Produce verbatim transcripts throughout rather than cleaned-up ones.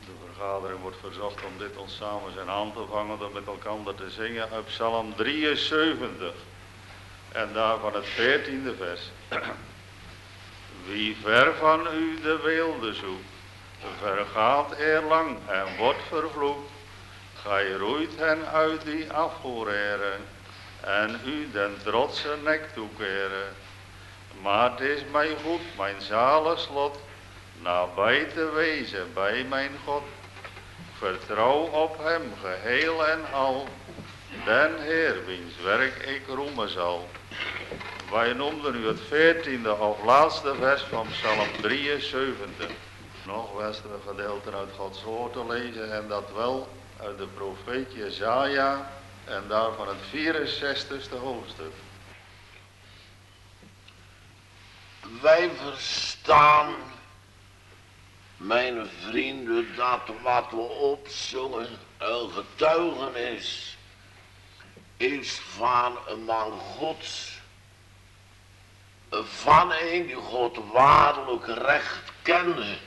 De vergadering wordt verzocht om dit ons samen zijn hand te vangen door met elkaar te zingen uit Psalm drieënzeventig. En daarvan het veertiende vers. Wie ver van u de weelde zoekt, vergaat eerlang en wordt vervloekt. Gij roeit hen uit die afgoereren en u den trotse nek toekeren. Maar het is mij goed, mijn zalig slot, nabij te wezen bij mijn God. Vertrouw op hem geheel en al, den Heer wiens werk ik roemen zal. Wij noemden u het veertiende of laatste vers van Psalm drieënzeventig. Nog was er een gedeelte uit Gods woord te lezen en dat wel uit de profeet Jesaja en daarvan het vierenzestigste hoofdstuk. Wij verstaan, mijn vrienden, dat wat we opzongen een getuigenis is van een man Gods. Van een die God waarlijk recht kende.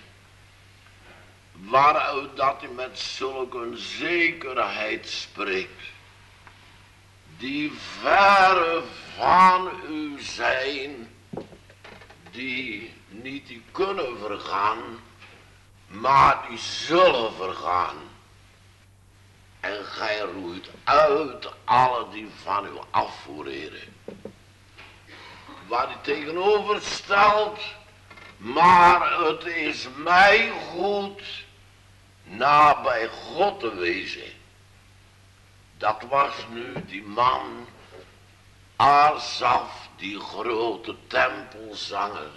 Waaruit dat hij met zulke zekerheid spreekt. Die verre van u zijn, die niet die kunnen vergaan, maar die zullen vergaan. En gij roeit uit alle die van u afvoeren. Waar hij tegenover stelt, maar het is mij goed nabij God te wezen. Dat was nu die man Asaf, die grote tempelzanger,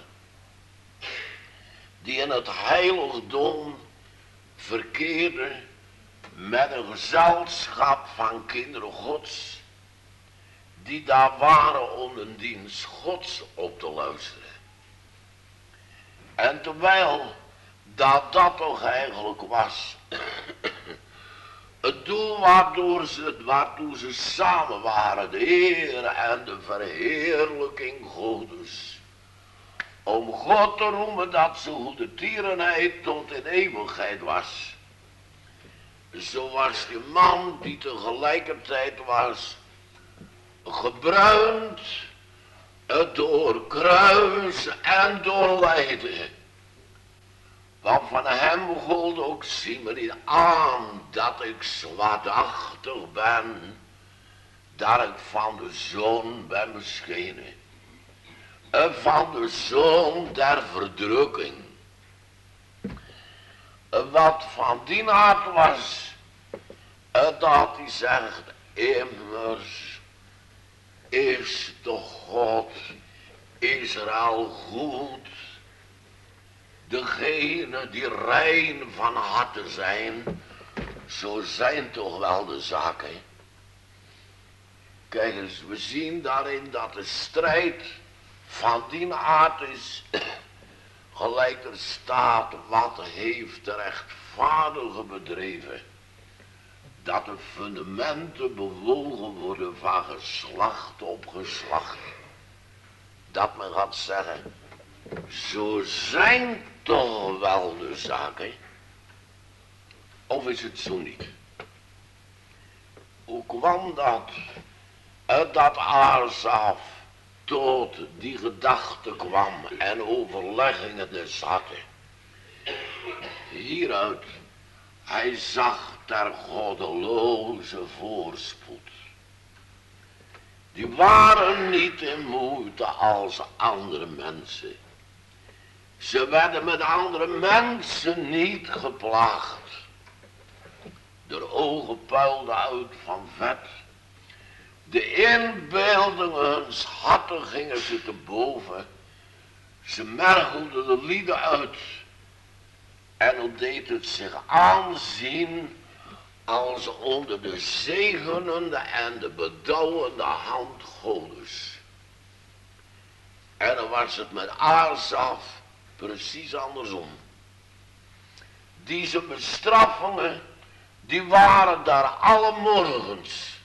die in het heiligdom verkeerde met een gezelschap van kinderen Gods, die daar waren om een dienst Gods op te luisteren. En terwijl dat dat toch eigenlijk was het doel waardoor ze, waartoe ze samen waren, de Heer en de verheerlijking Godes, om God te roemen dat zijn goede tierenheid tot in eeuwigheid was. Zo was die man die tegelijkertijd was gebruind door kruis en door lijden. Want van hem gold ook, zie me niet aan dat ik zwaardachtig ben, dat ik van de zoon ben beschenen. En van de zoon der verdrukking. Wat van die aard was, dat hij zegt, immers is de God Israël goed. Degene die rein van harte zijn, zo zijn toch wel de zaken. Kijk eens, we zien daarin dat de strijd van die aard is, gelijk er staat, wat heeft de rechtvaardige bedreven, dat de fundamenten bewogen worden van geslacht op geslacht. Dat men gaat zeggen, zo zijn toch wel de zaken, of is het zo niet? Hoe kwam dat, dat Asaf tot die gedachte kwam en overleggingen des harten? Hieruit, hij zag der goddeloze voorspoed. Die waren niet in moeite als andere mensen. Ze werden met andere mensen niet geplaagd. De ogen puilden uit van vet. De inbeeldingen huns harten gingen ze te boven. Ze mergelden de lieden uit. En dan deed het zich aanzien als onder de zegenende en de bedouwende hand Godes. En dan was het met Asaf precies andersom. Deze bestraffingen, die waren daar alle morgens.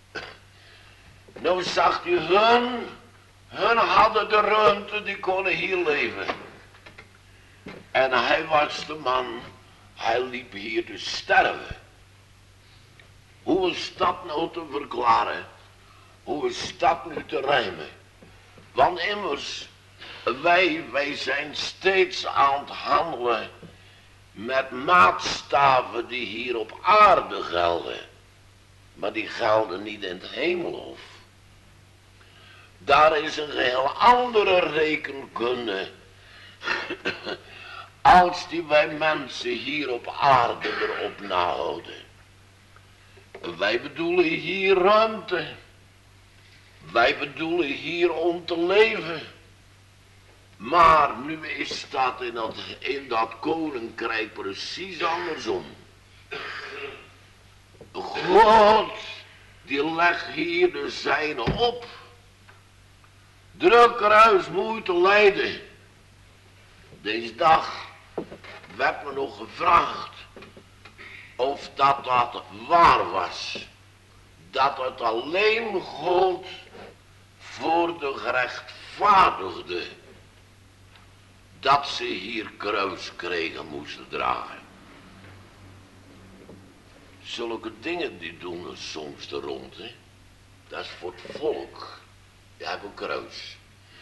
Nou zag je hun, hun hadden de ruimte, die konden hier leven. En hij was de man, Hij liep hier te sterven. Hoe is dat nou te verklaren? Hoe is dat nu te rijmen? Want immers, wij, wij zijn steeds aan het handelen met maatstaven die hier op aarde gelden. Maar die gelden niet in het hemelhof. Daar is een geheel andere rekenkunde als die wij mensen hier op aarde erop nahouden. Wij bedoelen hier ruimte. Wij bedoelen hier om te leven. Maar nu is dat in dat, in dat koninkrijk precies andersom. God, die legt hier de zijne op. Druk kruis moeite lijden. Deze dag werd me nog gevraagd of dat dat waar was. Dat het alleen gold voor de gerechtvaardigden dat ze hier kruis kregen moesten dragen. Zulke dingen die doen er soms de rond, hè. Dat is voor het volk. Die hebben een kruis.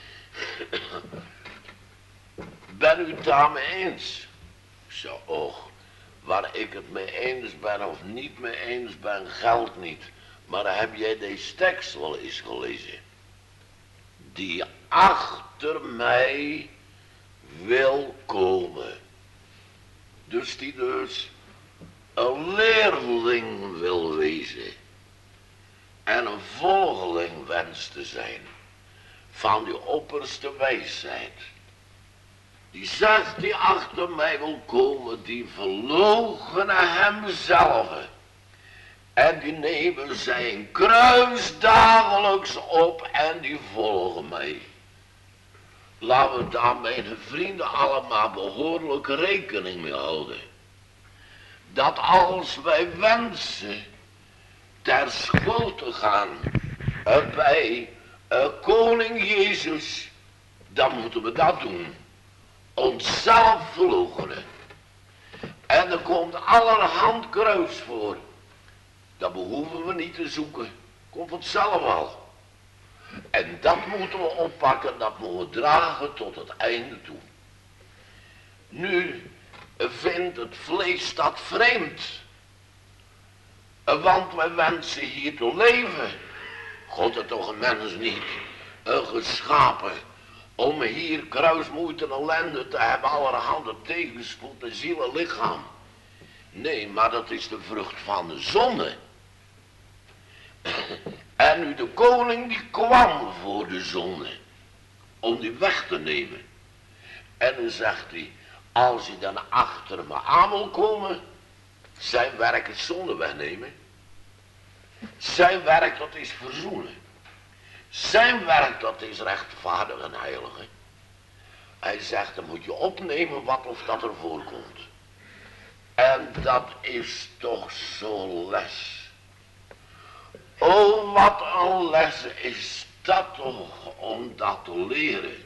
Ben u het daarmee eens? Ik zei, och, waar ik het mee eens ben of niet mee eens ben, geldt niet. Maar heb jij deze tekst wel eens gelezen? Die achter mij wil komen. Dus die dus een leerling wil wezen. En een volgeling wenst te zijn van die opperste wijsheid. Die zegt die achter mij wil komen, die verloochenen hemzelf. En die nemen zijn kruis dagelijks op en die volgen mij. Laten we daar, mijn vrienden, allemaal behoorlijk rekening mee houden. Dat als wij wensen ter school te gaan uh, bij uh, koning Jezus, dan moeten we dat doen. Onszelf verloochenen. En er komt allerhand kruis voor. Dat behoeven we niet te zoeken. Komt vanzelf al. En dat moeten we oppakken, dat moeten we dragen tot het einde toe. Nu vindt het vlees dat vreemd. Want wij wensen hier te leven. God heeft toch een mens niet uh, geschapen om hier kruismoeite en ellende te hebben, allerhande tegenspoed in ziel en lichaam. Nee, maar dat is de vrucht van de zonde. En nu de koning die kwam voor de zonde, om die weg te nemen. En dan zegt hij, als hij dan achter me aan wil komen, zijn werk is zonde wegnemen. Zijn werk dat is verzoenen. Zijn werk dat is rechtvaardig en heilige. Hij zegt, dan moet je opnemen wat of dat er voorkomt. En dat is toch zo'n les. Oh, wat een les is dat toch om dat te leren.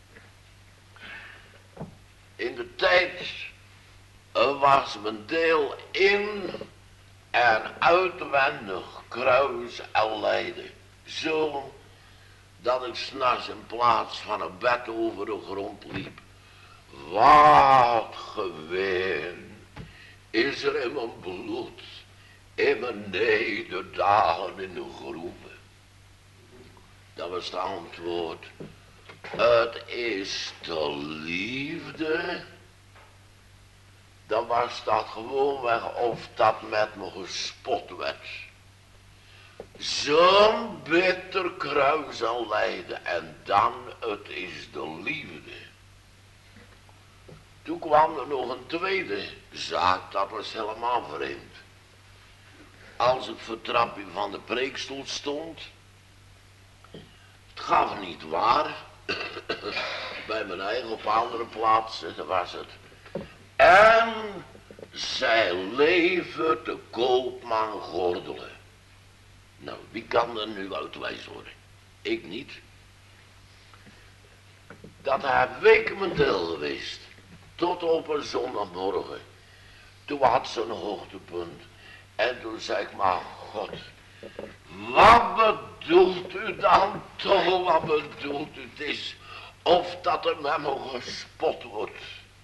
In de tijd was mijn deel in en uitwendig kruis en lijden. Zo dat ik 's nachts in plaats van een bed over de grond liep. Wat geween is er in mijn bloed, in mijn nederdagen in de groeven. Dat was het antwoord. Het is de liefde. Dan was dat gewoonweg of dat met me gespot werd. Zo'n bitter kruis en lijden en dan het is de liefde. Toen kwam er nog een tweede zaak, dat was helemaal vreemd. Als ik voor het trapje van de preekstoel stond, het gaf niet waar, bij mijn eigen op andere plaatsen, dat was het. En zij leven de koopman gordelen. Nou, wie kan er nu uitwijs worden? Ik niet. Dat heb ik mijn deel geweest. Tot op een zondagmorgen. Toen had ze een hoogtepunt. En toen zei ik, maar God, wat bedoelt u dan toch? Wat bedoelt u? Het is of dat er met me gespot wordt.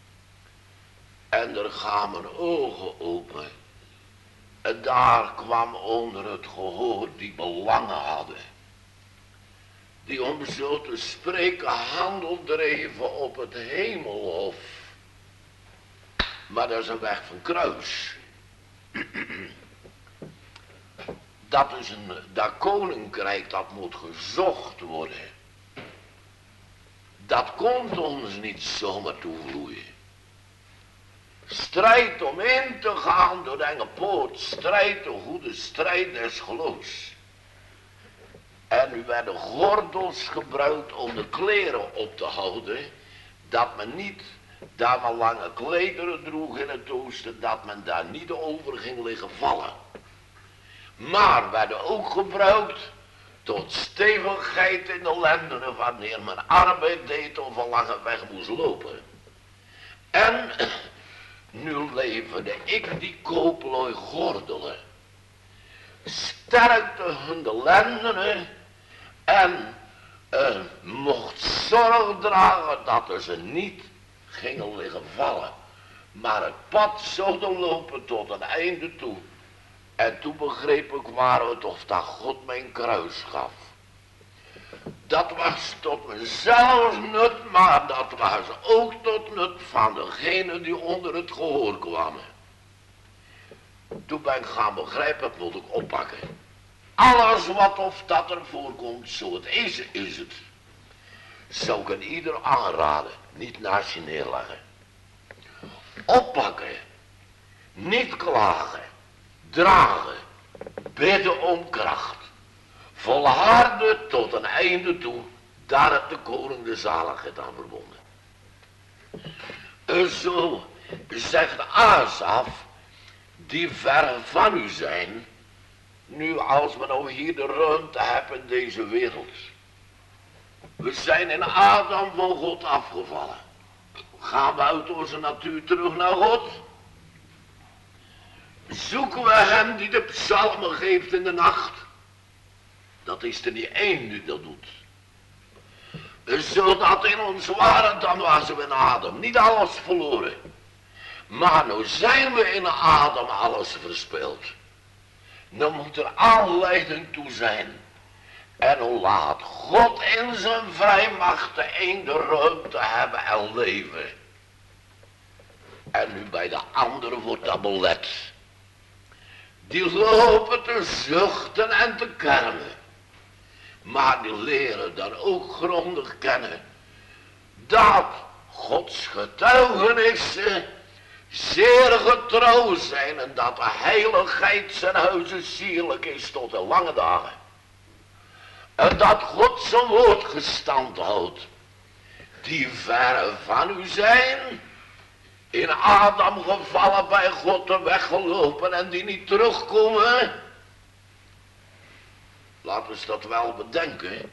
En er gaan mijn ogen open. En daar kwam onder het gehoor die belangen hadden. Die om zo te spreken handel dreven op het hemelhof. Maar dat is een weg van kruis. Dat is een, dat koninkrijk dat moet gezocht worden. Dat komt ons niet zomaar toevloeien. Strijd om in te gaan door de enge poort. Strijd de goede strijd des geloofs. En nu werden gordels gebruikt om de kleren op te houden. Dat men niet, daar men lange klederen droeg in het oosten, dat men daar niet over ging liggen vallen. Maar werden ook gebruikt tot stevigheid in de lendenen wanneer men arbeid deed of een lange weg moest lopen. En nu leverde ik die kooplooi gordelen. Sterkte hun de lendenen en uh, mocht zorg dragen dat er ze niet gingen liggen vallen. Maar het pad zouden lopen tot een einde toe. En toen begreep ik waar het of dat God mijn kruis gaf. Dat was tot mezelf nut, maar dat was ook tot nut van degene die onder het gehoor kwamen. Toen ben ik gaan begrijpen, dat moet ik oppakken. Alles wat of dat er voorkomt, zo het is, is het. Zou ik aan ieder aanraden, niet naast je neerleggen. Oppakken, niet klagen, dragen, bidden om kracht. Volharden tot een einde toe, daar het de koning de zaligheid aan verbonden. En zo zegt Asaf, die ver van u zijn, nu als we nou hier de ruimte hebben in deze wereld. We zijn in Adam van God afgevallen. Gaan we uit onze natuur terug naar God? Zoeken we hem die de psalmen geeft in de nacht? Dat is er niet één die dat doet. Zodat in ons waren, dan waren we in Adam. Niet alles verloren. Maar nu zijn we in Adam alles verspeeld. Dan moet er aanleiding toe zijn. En hoe laat God in zijn vrijmacht de een de ruimte hebben en leven. En nu bij de andere wordt dat belet. Die lopen te zuchten en te kermen. Maar die leren dan ook grondig kennen. Dat Gods getuigenissen zeer getrouw zijn. En dat de heiligheid zijn huizen sierlijk is tot de lange dagen. En dat God zijn woord gestand houdt. Die verre van u zijn. In Adam gevallen, bij God de weg gelopen en die niet terugkomen. Laten we dat wel bedenken.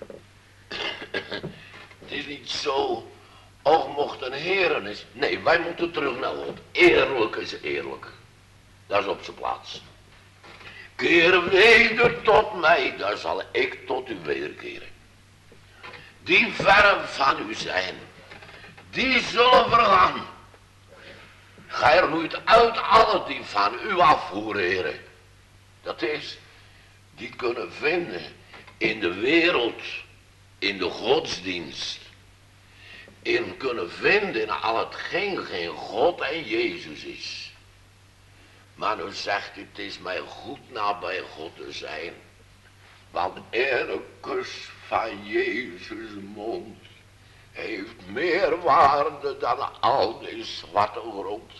Het is niet zo, of mocht een heren is. Nee, wij moeten terug naar God. Eerlijk is eerlijk. Dat is op zijn plaats. Keer weder tot mij, daar zal ik tot u wederkeren. Die verre van u zijn, die zullen vergaan. Gij roeit uit alle die van u afvoeren, heren. Dat is, die kunnen vinden in de wereld, in de godsdienst. In kunnen vinden in al hetgeen geen God en Jezus is. Maar nu zegt hij, het is mij goed nabij God te zijn. Want een kus van Jezus mond heeft meer waarde dan al die zwarte grond.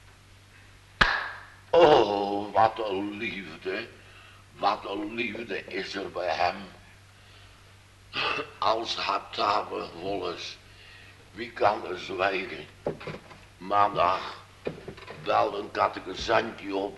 Oh, wat een liefde, wat een liefde is er bij hem. Als Hatabe Wolles, wie kan er zwijgen? Maandag belde een catechizantje op.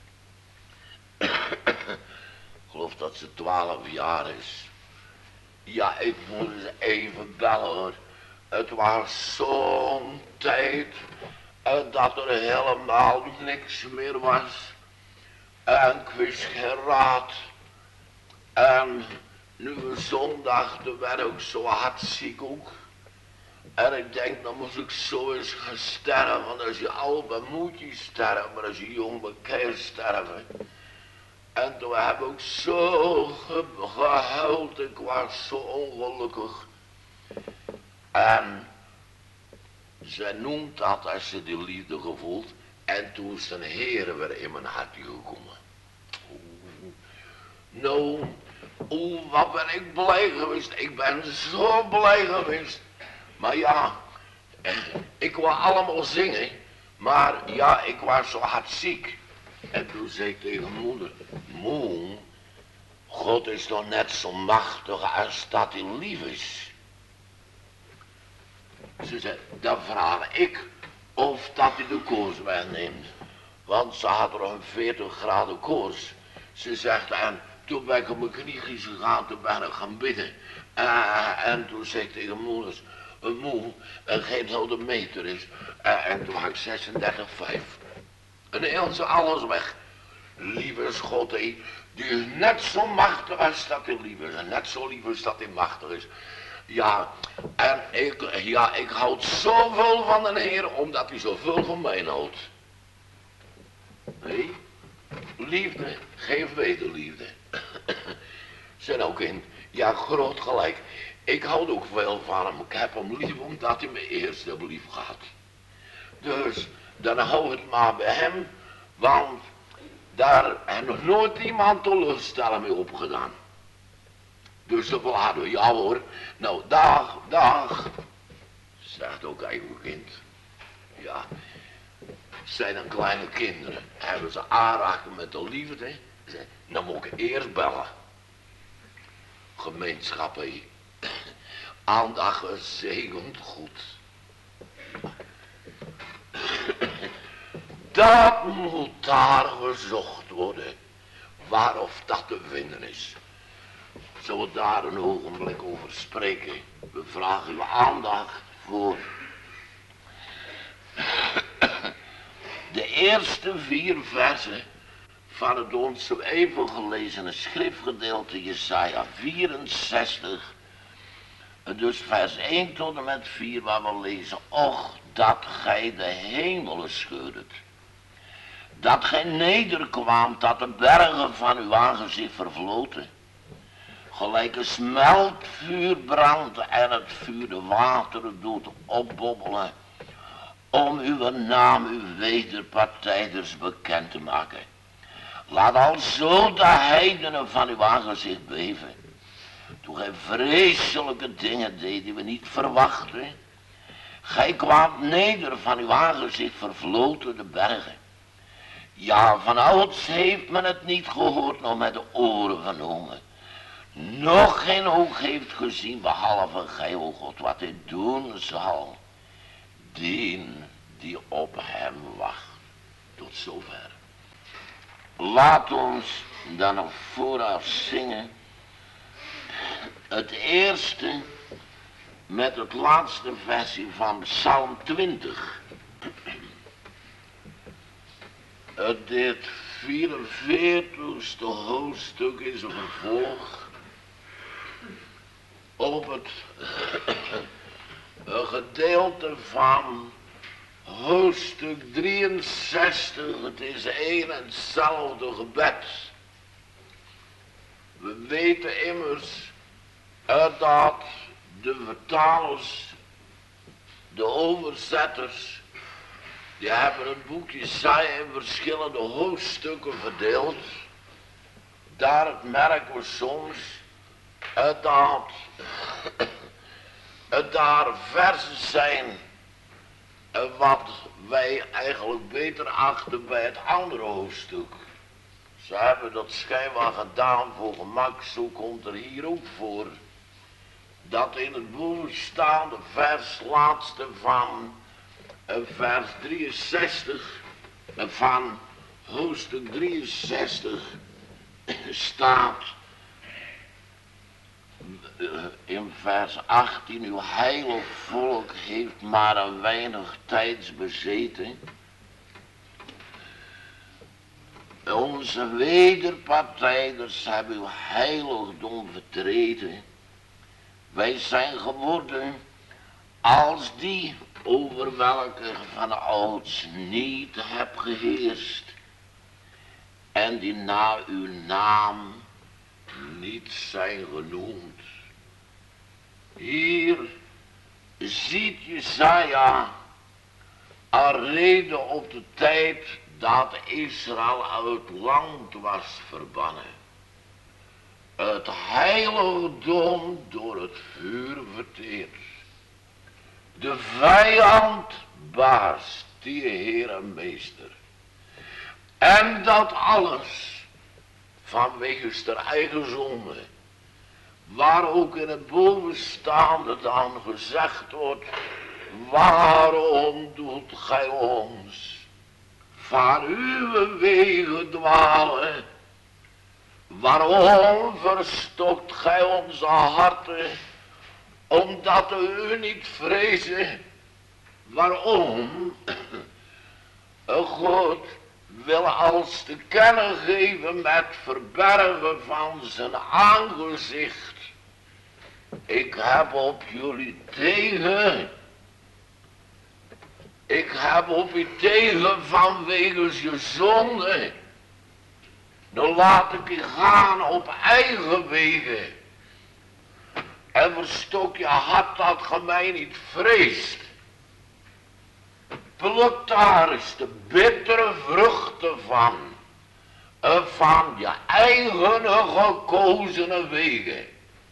Ik geloof dat ze twaalf jaar is. Ja, ik moet eens even bellen hoor. Het was zo'n tijd. En dat er helemaal niks meer was. En ik wist geen raad. En nu een zondag, toen werd ik zo hartziek ook. En ik denk, dan moest ik zo eens gaan sterven. Want als je oud bent, moet je sterven. Maar als je jong bent, kan je sterven. En toen heb ik zo ge- gehuild. Ik was zo ongelukkig. En zij noemt dat als ze die liefde gevoeld. En toen is een Heer weer in mijn hart gekomen. Oeh. Nou, oeh, wat ben ik blij geweest. Ik ben zo blij geweest. Maar ja, ik wou allemaal zingen. Maar ja, ik was zo hard ziek. En toen zei ik tegen moeder, moe, God is toch net zo machtig als dat hij lief is. Ze zei, dan vraag ik of dat hij de koers wegneemt. Want ze had er een veertig graden koers. Ze zegt, en toen ben ik op mijn knieën gegaan, toen ben ik gaan bidden. Uh, en toen zei ik tegen moeders, een moe, en geef nou de meter is. Uh, en toen had ik zesendertig komma vijf. En heel ze alles weg. Lieve is God, hé, die is net zo machtig als dat hij lief is. En net zo lief als dat hij machtig is. Ja, en ik, ja, ik houd zoveel van de Heer, omdat hij zoveel van mij houdt. Nee, liefde, geef wederliefde. Zijn ook in, ja, groot gelijk. Ik houd ook veel van hem. Ik heb hem lief omdat hij me eerst heb lief gehad. Dus, dan hou het maar bij hem, want daar heeft nog nooit iemand teleurstelling mee opgedaan. Dus de bladen, ja hoor, nou dag, dag, zegt ook eigen kind. Ja, zijn dan kleine kinderen, hebben ze aanraken met de liefde, dan moet ik eerst bellen. Gemeenschap, hé. Aandacht gezegend goed. Dat moet daar gezocht worden, waar of dat te vinden is. Zullen we daar een ogenblik over spreken? We vragen uw aandacht voor de eerste vier versen van het ons zo even gelezene schriftgedeelte Jesaja vierenzestig. Dus vers één tot en met vier waar we lezen. Och, dat gij de hemelen scheurdet. Dat gij nederkwaamt, dat de bergen van uw aangezicht vervloten. Gelijk een smeltvuur brandt en het vuur de wateren doet opbobbelen. Om uw naam, uw wederpartijders bekend te maken. Laat alzo de heidenen van uw aangezicht beven. Toen gij vreselijke dingen deed die we niet verwachten. Gij kwaamt neder van uw aangezicht vervloten de bergen. Ja, van ouds heeft men het niet gehoord, nog met de oren vernomen. Nog geen oog heeft gezien, behalve gij, o God, wat hij doen zal. Dien die op hem wacht. Tot zover. Laat ons dan nog vooraf zingen. Het eerste met het laatste versie van Psalm twintig. Het dit vierenveertigste hoofdstuk is een vervolg op het een gedeelte van hoofdstuk drieënzestig. Het is één en hetzelfde gebed. We weten immers dat de vertalers, de overzetters, die hebben het boek Jesaja in verschillende hoofdstukken verdeeld. Daar merken we soms dat het daar versen zijn wat wij eigenlijk beter achten bij het andere hoofdstuk. Ze hebben dat schijnbaar gedaan voor gemak, zo komt er hier ook voor. Dat in het bovenstaande vers laatste van vers drieënzestig, van hoofdstuk drieënzestig staat, in vers achttien, uw heilig volk heeft maar een weinig tijds bezeten. Onze wederpartijders hebben uw heiligdom vertreden. Wij zijn geworden als die over welke van ouds niet hebt geheerst en die na uw naam niet zijn genoemd. Hier ziet Jesaja een reden op de tijd dat Israël uit het land was verbannen. Het heiligdom door het vuur verteerd. De vijand baas, die Heer en Meester. En dat alles vanwege de eigen zonde. Waar ook in het bovenstaande dan gezegd wordt, waarom doet gij ons van uw wegen dwalen? Waarom verstokt gij onze harten, omdat we u niet vrezen? Waarom? God wil als te kennen geven met verbergen van zijn aangezicht. Ik heb op jullie tegen. Ik heb op je tegen vanwege je zonde. Dan laat ik je gaan op eigen wegen. En verstok je hart dat ge mij niet vreest. Pluk daar eens de bittere vruchten van. Van je eigen gekozene wegen.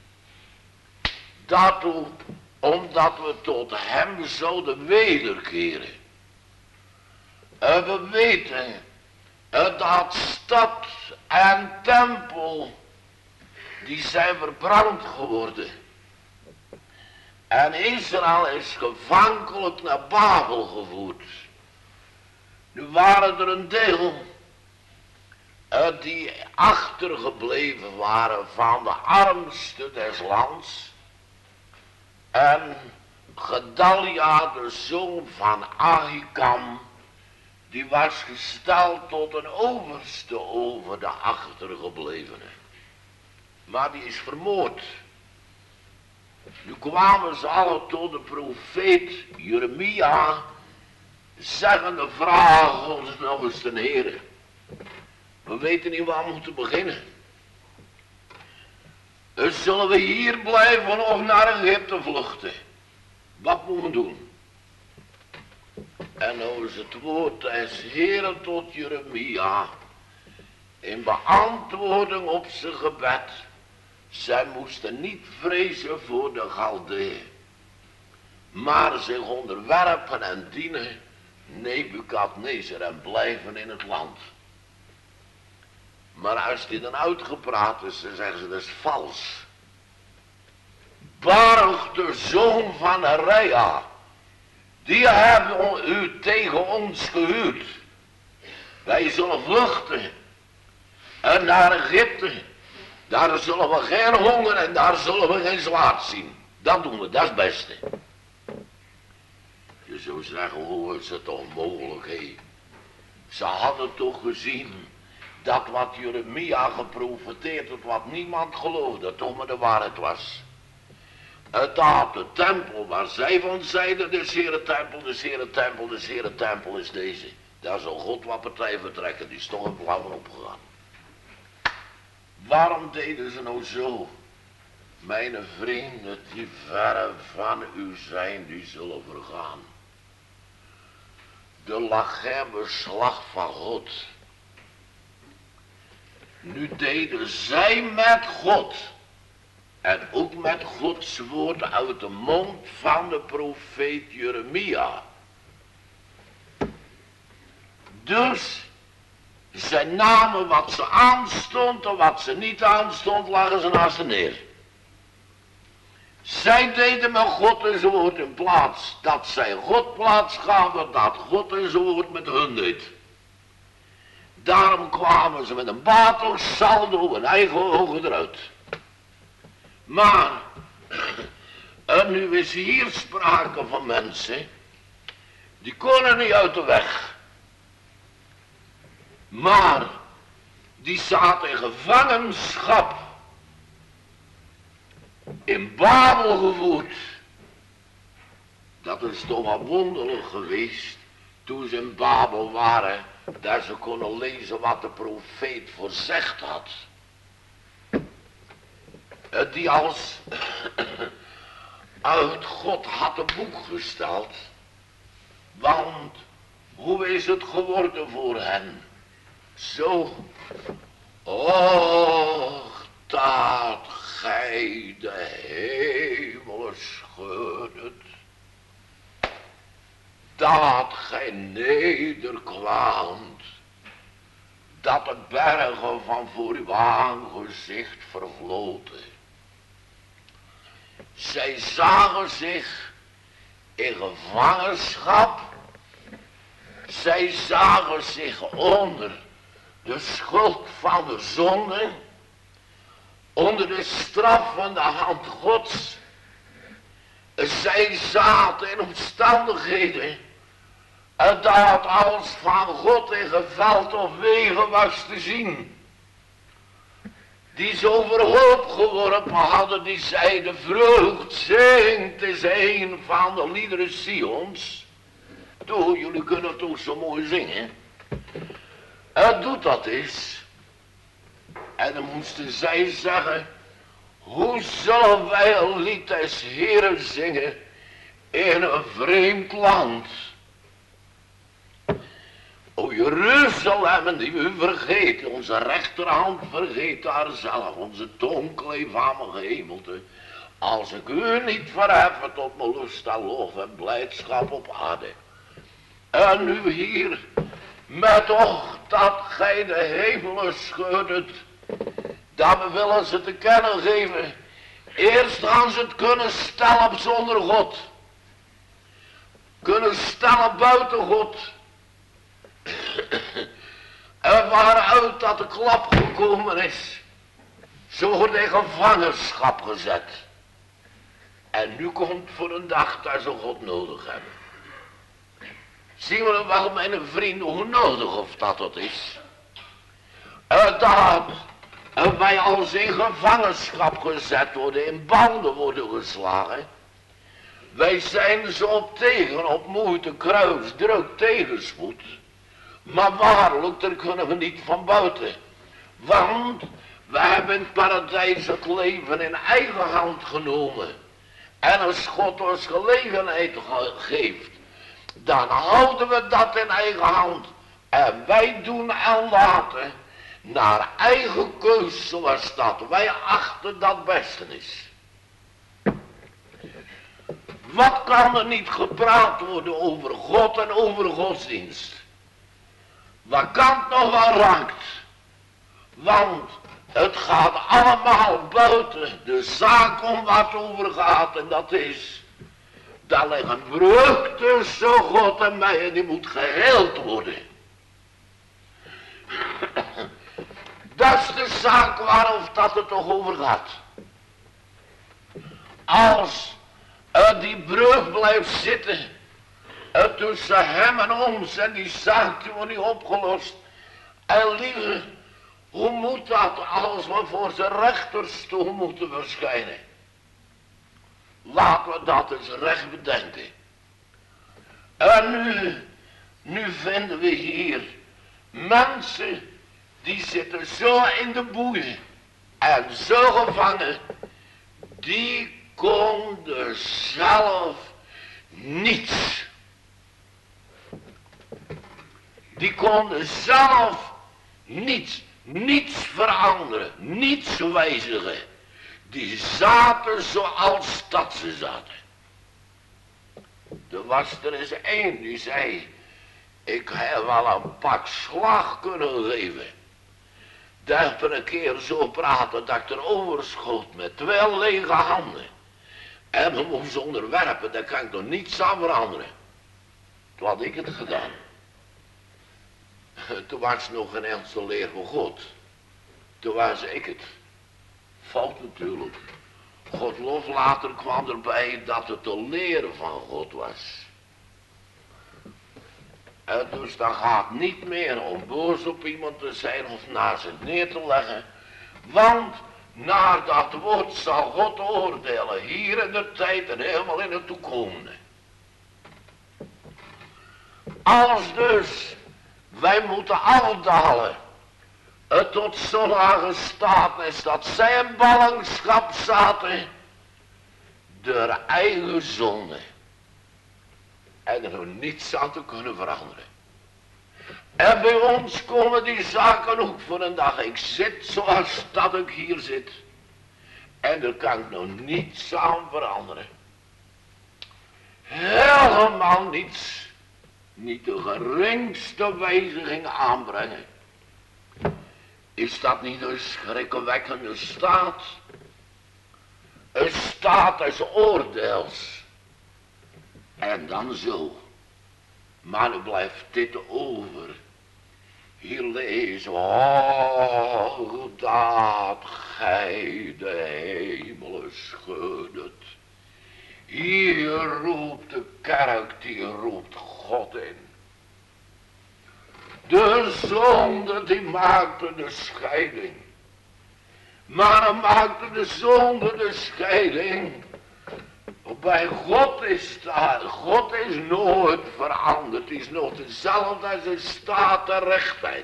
Daartoe omdat we tot hem zouden wederkeren. En we weten dat stad en tempel, die zijn verbrand geworden. En Israël is gevankelijk naar Babel gevoerd. Nu waren er een deel die achtergebleven waren van de armste des lands. En Gedalia, de zoon van Ahikam, die was gesteld tot een overste over de achtergeblevenen. Maar die is vermoord. Nu kwamen ze alle tot de profeet Jeremia, zeggende vragen ons nog eens ten Heere. We weten niet waar we moeten beginnen. Dus zullen we hier blijven of naar Egypte vluchten? Wat moeten we doen? En nou is het woord des Heeren tot Jeremia in beantwoording op zijn gebed. Zij moesten niet vrezen voor de Galdeeën, maar zich onderwerpen en dienen Nebukadnezar en blijven in het land. Maar als die dan uitgepraat is, dan zeggen ze dat is vals. Baruch, de zoon van Neria, die hebben u tegen ons gehuurd. Wij zullen vluchten en naar Egypte. Daar zullen we geen honger en daar zullen we geen zwaard zien. Dat doen we, dat is het beste. Je zou zeggen, hoe is het toch mogelijk, hé? Ze hadden toch gezien dat wat Jeremia geprofeteerd had, wat niemand geloofde, toch maar de waarheid was. Het had de tempel waar zij van zeiden, de zere tempel, de zere tempel, de zere tempel is deze. Daar zal God wat partij vertrekken, die is toch een blauw opgegaan. Waarom deden ze nou zo? Mijn vrienden die verre van u zijn, die zullen vergaan. De lachem-beslag van God. Nu deden zij met God en ook met Gods woord uit de mond van de profeet Jeremia. Dus zij namen wat ze aanstond en wat ze niet aanstond, lagen ze naast ze neer. Zij deden met God en zijn woord in plaats dat zij God plaats gaven, dat God en zijn woord met hun deed. Daarom kwamen ze met een batel saldo en eigen ogen eruit. Maar En nu is hier sprake van mensen, die konden niet uit de weg. Maar, die zaten in gevangenschap. In Babel gevoed. Dat is toch wel wonderlijk geweest, toen ze in Babel waren, dat ze konden lezen wat de profeet voorzegd had. Die als uit God had een boek gesteld. Want, hoe is het geworden voor hen? Zo, och, dat gij de hemel schuddet, dat gij nederkwaamt, dat de bergen van voor uw aangezicht vervloten. Zij zagen zich in gevangenschap, zij zagen zich onder de schuld van de zonde, onder de straf van de hand Gods. Zij zaten in omstandigheden en dat als van God in geveld of wegen was te zien. Die ze overhoop geworpen hadden, die zeiden, vreugd zingt is een van de liederen Sions. Toe, jullie kunnen toch zo mooi zingen. En doet dat eens. En dan moesten zij zeggen, hoe zullen wij een lied des Heren zingen in een vreemd land? O Jeruzalem, die u vergeet, onze rechterhand vergeet daar zelf, onze tong kleeft aan mijn gehemelte. Als ik u niet verheffen tot mijn lust en lof en blijdschap op aarde. En nu hier, met och dat gij de hemelen schuddet, dan willen ze te kennen geven. Eerst gaan ze het kunnen stellen zonder God. Kunnen stellen buiten God. En waaruit dat de klap gekomen is. Ze worden in gevangenschap gezet. En nu komt voor een dag dat ze God nodig hebben. Zien we wel, mijn vrienden, hoe nodig of dat dat is. En dat en wij als in gevangenschap gezet worden, in banden worden geslagen. Wij zijn zo op tegen, op moeite, kruis, druk, tegenspoed. Maar waarlijk, daar kunnen we niet van buiten. Want we hebben in het paradijs het leven in eigen hand genomen. En als God ons gelegenheid geeft, dan houden we dat in eigen hand. En wij doen en laten naar eigen keus zoals dat wij achten dat beste is. Wat kan er niet gepraat worden over God en over godsdienst? Wat kan het nog wel raakt? Want het gaat allemaal buiten de zaak om wat over gaat. En dat is, daar ligt een brug tussen God en mij en die moet geheeld worden. Dat is de zaak waarover dat het toch over gaat. Als uh, die brug blijft zitten uh, tussen hem en ons en die zaak die wordt niet opgelost. En lieve, hoe moet dat als we voor zijn rechterstoel moeten verschijnen? Laten we dat eens recht bedenken. En nu, nu vinden we hier mensen die zitten zo in de boeien en zo gevangen, die konden zelf niets. Die konden zelf niets, niets veranderen, niets wijzigen. Die zaten zoals dat ze zaten. Er was er eens één die zei, ik heb wel een pak slag kunnen geven. Dat we een keer zo praten dat ik er overschoot met twee lege handen. En me moest onderwerpen, daar kan ik nog niets aan veranderen. Toen had ik het gedaan. Toen was het nog een enkel leer van God. Toen was ik het. Fout natuurlijk. God lof, later kwam erbij dat het de leer van God was. En dus dan gaat het niet meer om boos op iemand te zijn of naast het neer te leggen. Want naar dat woord zal God oordelen, hier in de tijd en helemaal in het toekomende. Als dus wij moeten afdalen, het tot zo'n lage staat is dat zij in ballingschap zaten door eigen zonde en er nog niets aan te kunnen veranderen. En bij ons komen die zaken ook voor een dag. Ik zit zoals dat ik hier zit en er kan ik nog niets aan veranderen. Helemaal niets. Niet de geringste wijziging aanbrengen. Is dat niet een schrikwekkende staat? Een staat des oordeels. En dan zo. Maar nu blijft dit over. Hier lezen we, oh, dat gij de hemelen schuddet. Hier roept de kerk, die roept God in. De zonde die maakte de scheiding. Maar dan maakte de zonde de scheiding. Bij God is dat, God is nooit veranderd. Het is nog dezelfde als een staat der rechtheid.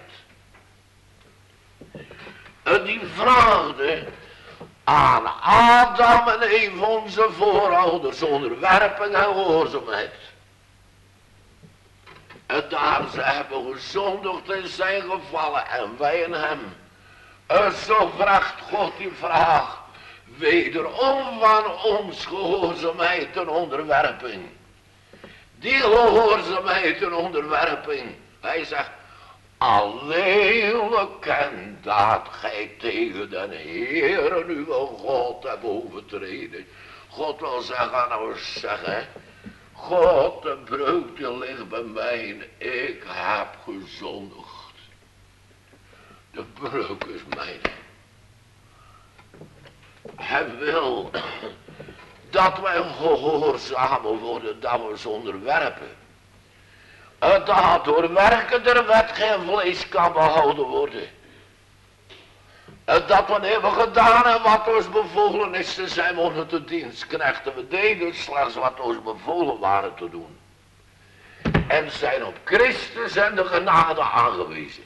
En die vraagde aan Adam en Eva, onze voorouders, onderwerping en gehoorzaamheid. En daar ze hebben gezondigd en zijn gevallen en wij in hem. En zo vraagt God die vraag, wederom van ons gehoorzaamheid en onderwerping. Die gehoorzaamheid en onderwerping. Hij zegt, alleen kent dat gij tegen den Heere uw God hebt overtreden. God wil zeggen, nou zeggen, God, de breuk die ligt bij mij en ik heb gezondigd. De breuk is mijn. Hij wil dat wij gehoorzamen worden, dat we ons onderwerpen. En dat door werken der wet geen vlees kan behouden worden. En dat wanneer we gedaan hebben wat ons bevolen is te zijn onder de dienstknechten. We deden slechts wat ons bevolen waren te doen. En zijn op Christus en de genade aangewezen.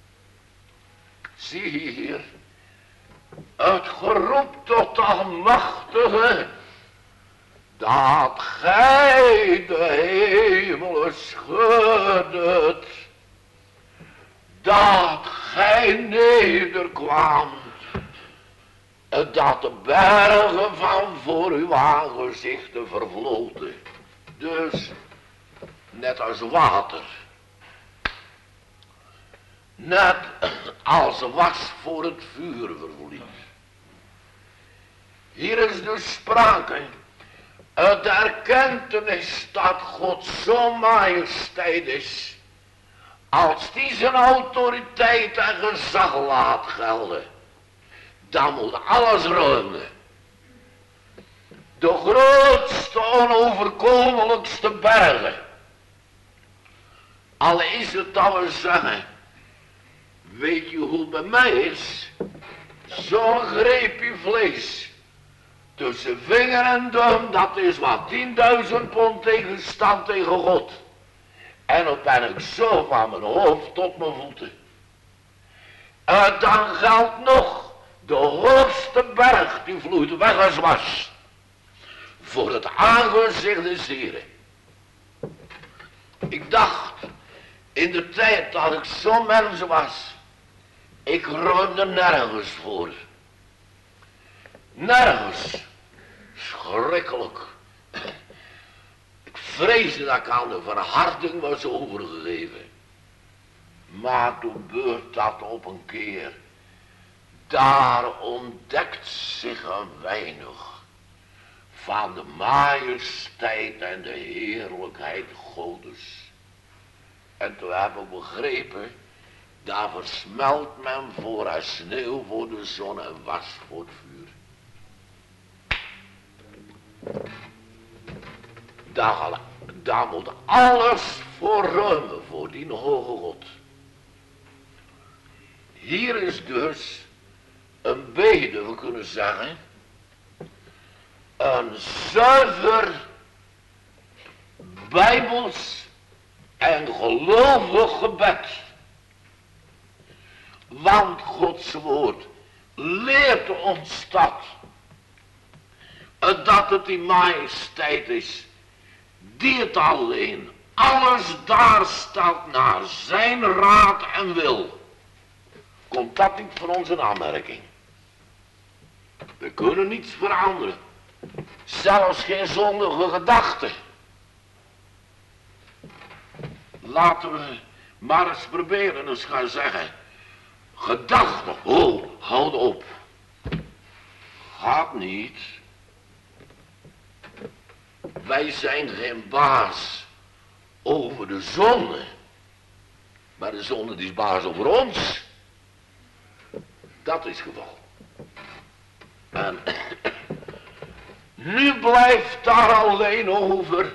Zie hier. Het geroep tot de Almachtige. Dat gij de hemelen schuddet. Dat gij nederkwaamt. En dat de bergen van voor uw aangezichten vervloten. Dus net als water. Net als was voor het vuur vervliet. Hier is dus sprake. Het erkentenis dat God zo majesteit is. Als die zijn autoriteit en gezag laat gelden. Dan moet alles ruimen. De grootste onoverkomelijkste bergen. Al is het dat we zeggen. Weet je hoe het bij mij is? Zo'n greepje vlees. Tussen vinger en duim, dat is wat tienduizend pond tegenstand tegen God. En dan ben ik zo van mijn hoofd tot mijn voeten. En dan geldt nog de hoogste berg, die vloeit weg als was. Voor het aangezicht des Heren. Ik dacht, in de tijd dat ik zo'n mens was, ik ruimde nergens voor. Nergens. Schrikkelijk. Ik vreesde dat ik aan de verharding was overgegeven. Maar toen gebeurt dat op een keer. Daar ontdekt zich een weinig van de majesteit en de heerlijkheid Godes. En toen heb ik begrepen, daar versmelt men voor als sneeuw voor de zon en was voor het vuur. Daar, daar moet alles voor ruimen voor die hoge God. Hier is dus een bede, we kunnen zeggen, een zuiver bijbels en gelovig gebed. Want Gods woord leert ons dat, dat het die majesteit is, die het alleen alles daar staat naar zijn raad en wil. Komt dat niet van ons in aanmerking? We kunnen niets veranderen. Zelfs geen zondige gedachten. Laten we maar eens proberen eens gaan zeggen. Gedachten, oh, houd op. Gaat niet. Wij zijn geen baas over de zonde. Maar de zonde die is baas over ons. Dat is het geval. En nu blijft daar alleen over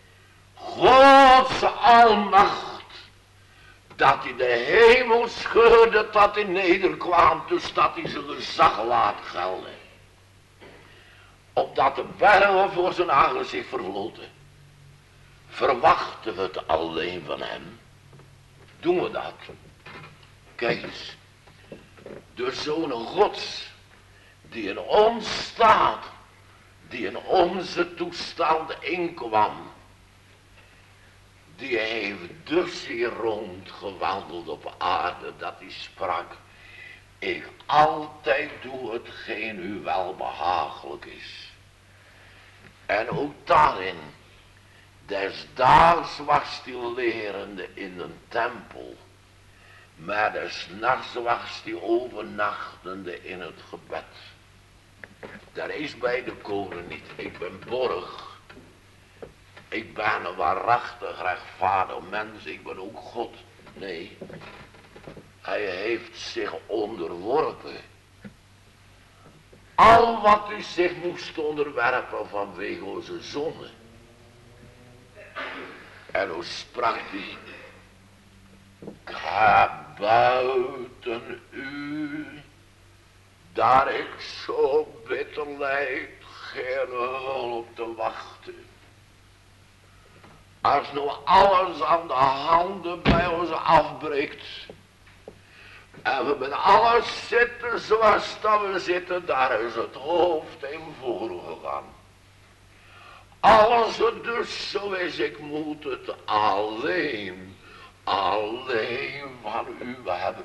Gods almacht. Dat hij de hemel scheurde, dat hij nederkwam, dus dat hij zijn gezag laat gelden. Opdat de bergen voor zijn aangezicht vervloten. Verwachten we het alleen van hem? Doen we dat? Kijk eens. De Zoon Gods, die in ons staat, die in onze toestand inkwam, die heeft dus hier rondgewandeld op aarde, dat hij sprak, ik altijd doe hetgeen u wel behagelijk is. En ook daarin, des daags was hij lerende in een tempel, maar des nachts was hij overnachtende in het gebed. Daar is bij de koning niet, ik ben borg. Ik ben een waarachtig rechtvaardig mens, ik ben ook God. Nee, hij heeft zich onderworpen. Al wat u zich moest onderwerpen vanwege onze zonde. En hoe sprak hij? Ik heb buiten u, daar ik zo bitter lijd, geen hulp te wachten. Als nu alles aan de handen bij ons afbreekt. En we met alles zitten zoals dat we zitten, daar is het hoofd in voorgegaan. Alles dus zo is, ik moet het alleen, alleen van u hebben.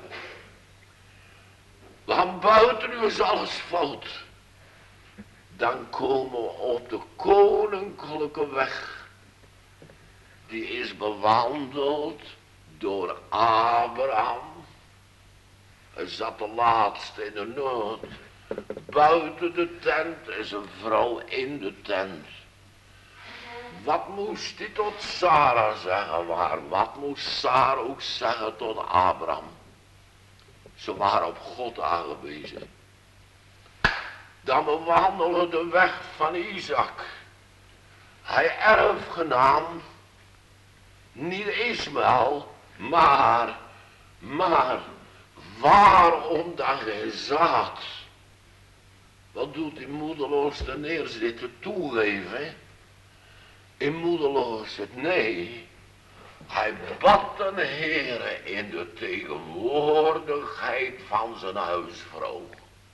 Want buiten u is alles fout. Dan komen we op de koninklijke weg. Die is bewandeld door Abraham. Hij zat de laatste in de nood. Buiten de tent is een vrouw in de tent. Wat moest hij tot Sarah zeggen? Maar wat moest Sarah ook zeggen tot Abraham? Ze waren op God aangewezen. Dan bewandelen de weg van Isaac. Hij erfgenaam. Niet Ismaël, maar, maar, waarom dan geen zaad? Wat doet die moedeloos ten neerzitten toegeven? In moedeloosheid, nee. Hij bad de Heere in de tegenwoordigheid van zijn huisvrouw.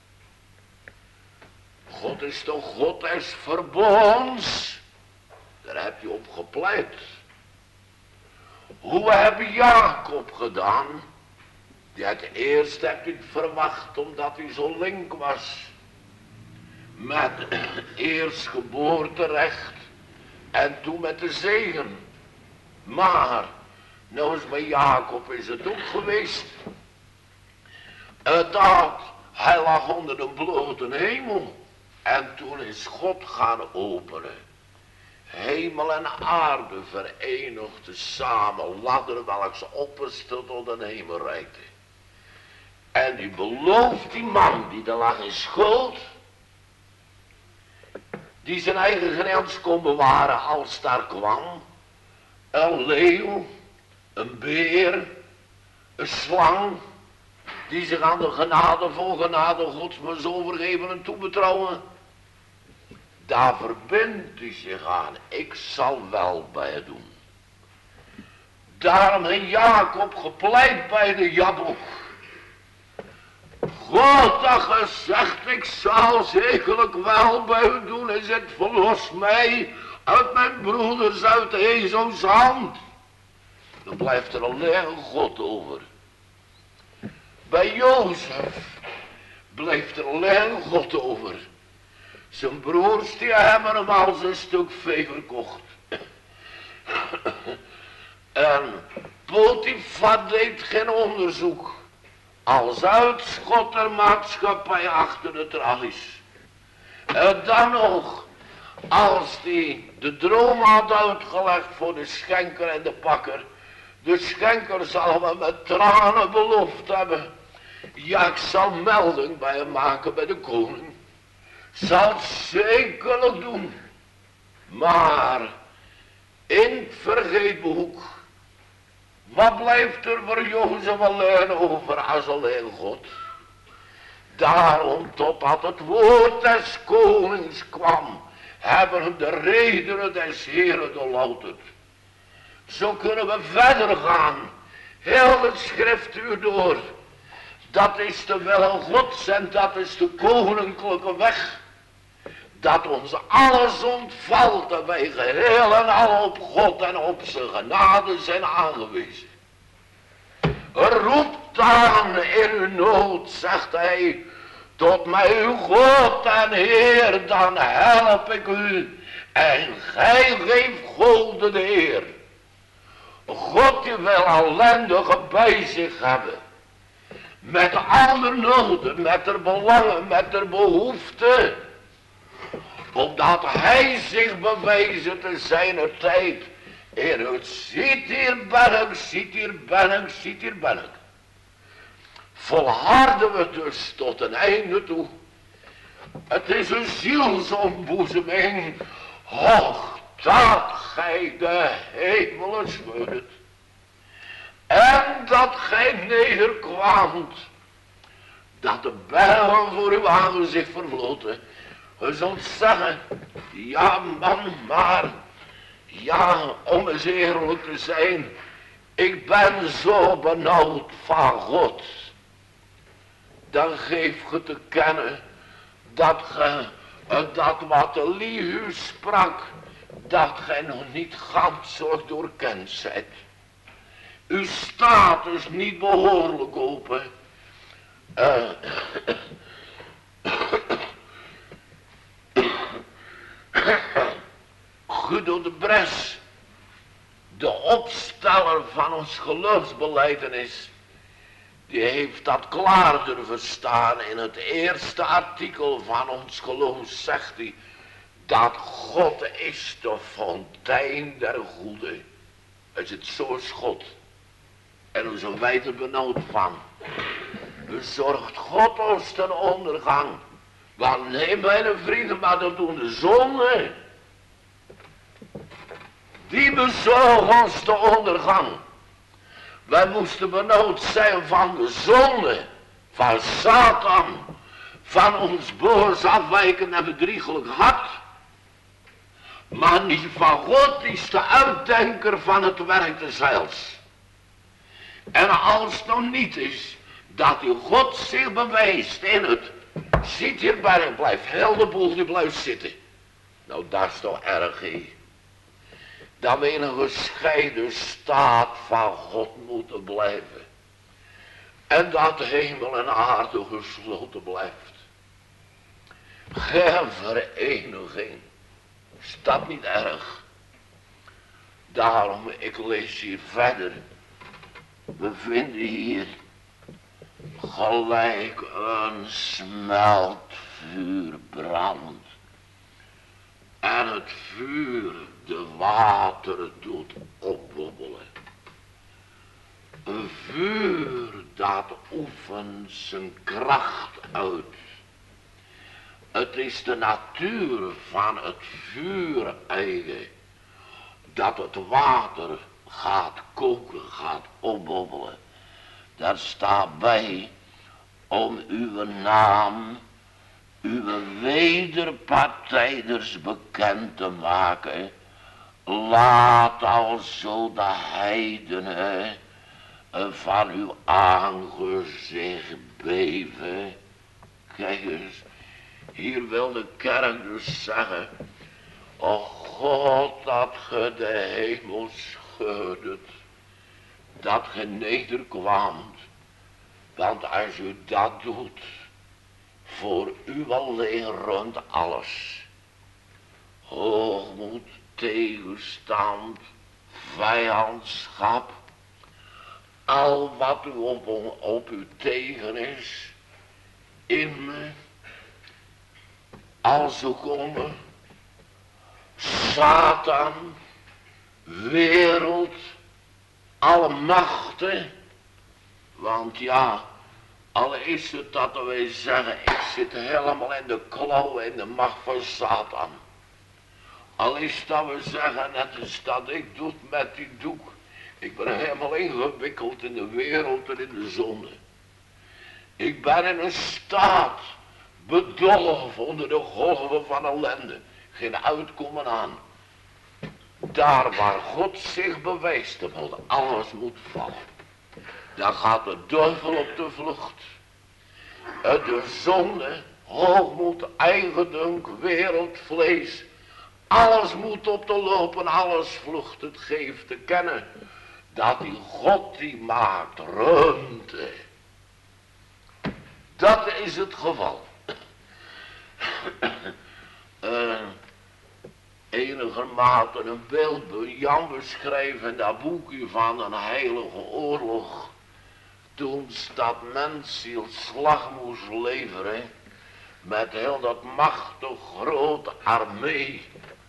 God is toch God des verbonds? Daar heb je op gepleit. Hoe heb Jacob gedaan? Die het eerst heb je verwacht omdat hij zo link was. Met eerst geboorterecht en toen met de zegen. Maar, nou eens bij Jacob is het ook geweest. Dat hij lag onder de blote hemel. En toen is God gaan openen. Hemel en aarde verenigden samen, ladder welks opperste tot een hemel reikte. En die belooft die man die daar lag in schuld, die zijn eigen grens kon bewaren als daar kwam. Een leeuw, een beer, een slang, die zich aan de genade vol genade Gods was overgeven en toebetrouwen. Daar verbindt hij zich aan, ik zal wel bij het doen. Daarom heeft Jacob gepleit bij de Jabok. God had gezegd, ik zal zekerlijk wel bij u doen. Hij zegt, verlos mij uit mijn broeders, uit Ezo's hand. Dan blijft er alleen God over. Bij Jozef blijft er alleen God over. Zijn broers die hebben hem als een stuk vee verkocht. En Potifar deed geen onderzoek. Als uitschot der maatschappij achter de tralies. En dan nog, als die de droom had uitgelegd voor de schenker en de pakker. De schenker zal me met tranen beloofd hebben. Ja, ik zal melding bij hem maken bij de koning. Zal het zekerlijk doen. Maar in het vergeetboek, wat blijft er voor Jozef alleen over als alleen God? Daarom totdat het woord des konings kwam, hebben hem de redenen des Heren doorlouterd. Zo kunnen we verder gaan, heel het schriftuur door. Dat is de wil Gods en dat is de koninklijke weg. Dat ons alles ontvalt en wij geheel en al op God en op zijn genade zijn aangewezen. Roept aan in uw nood, zegt hij, tot mij uw God en Heer, dan help ik u en gij geeft God de eer. God die wil ellendigen bij zich hebben. Met al de noden, met de belangen, met de behoeften. Opdat hij zich bewezen te zijner tijd. Heer, het ziet hier ben ik, ziet hier ben ik, ziet hier ben ik. Volharden we dus tot een einde toe. Het is een zielsontboezeming. Och, dat gij de hemelen schuddet. En dat gij nederkwaamt. Dat de bergen voor uw aangezicht vervloten. U zult zeggen, ja man, maar, ja, om eens eerlijk te zijn, ik ben zo benauwd van God. Dan geef je te kennen dat ge, dat wat de Lihu sprak, dat gij nog niet gans zo doorkend zijt. Uw staat is niet behoorlijk open. Uh, Guido de Bres, de opsteller van ons geloofsbelijdenis, die heeft dat klaar durven staan. In het eerste artikel van ons geloof zegt hij dat God is de fontein der goede. Als het zo is God. En hoe zijn wij er benauwd van? Bezorgt God ons ten ondergang. Want nee, mijn vrienden, maar dat doen de zonden. Die bezorgen ons de ondergang. Wij moesten benauwd zijn van de zonde, van Satan, van ons boos afwijken en bedriegelijk hart. Maar niet van God, die is de uitdenker van het werk des heils. En als het nog niet is, dat die God zich bewijst in het, ziet hierbij en blijft heel de boel die blijft zitten. Nou, dat is toch erg, hé. Dat we in een gescheiden staat van God moeten blijven. En dat hemel en aarde gesloten blijft. Geen vereniging. Is dat niet erg? Daarom, ik lees hier verder. We vinden hier gelijk een smeltvuur brandt. En het vuur de water doet opbobbelen. Een vuur dat oefent zijn kracht uit. Het is de natuur van het vuur eigen, dat het water gaat koken, gaat opbobbelen. Daar staat bij om uw naam, uw wederpartijders bekend te maken. Laat alzo de heidenen van uw aangezicht beven. Kijk eens, hier wil de kerk dus zeggen, o God, dat ge de hemel scheurdet, dat ge nederkwaamt, want als u dat doet, voor u alleen rond alles. Hoogmoed, tegenstand, vijandschap, al wat u op, op u tegen is, in me, als ze komen, Satan, wereld, alle machten, want ja, al is het dat wij zeggen, ik zit helemaal in de klauwen in de macht van Satan. Al is dat we zeggen, net als dat ik doe met die doek. Ik ben helemaal ingewikkeld in de wereld en in de zonde. Ik ben in een staat, bedolven onder de golven van ellende. Geen uitkomen aan. Daar waar God zich bewijst, want alles moet vallen. Daar gaat de duivel op de vlucht. De zonde, hoogmoed, eigendunk, wereld, vlees. Alles moet op de lopen, alles vlucht. Het geeft te kennen dat die God die maakt ruimte. Dat is het geval. uh, enigermate een beeld Jan beschreef in dat boekje van een heilige oorlog. Toen dat mensziel slag moest leveren met heel dat machtig grote armee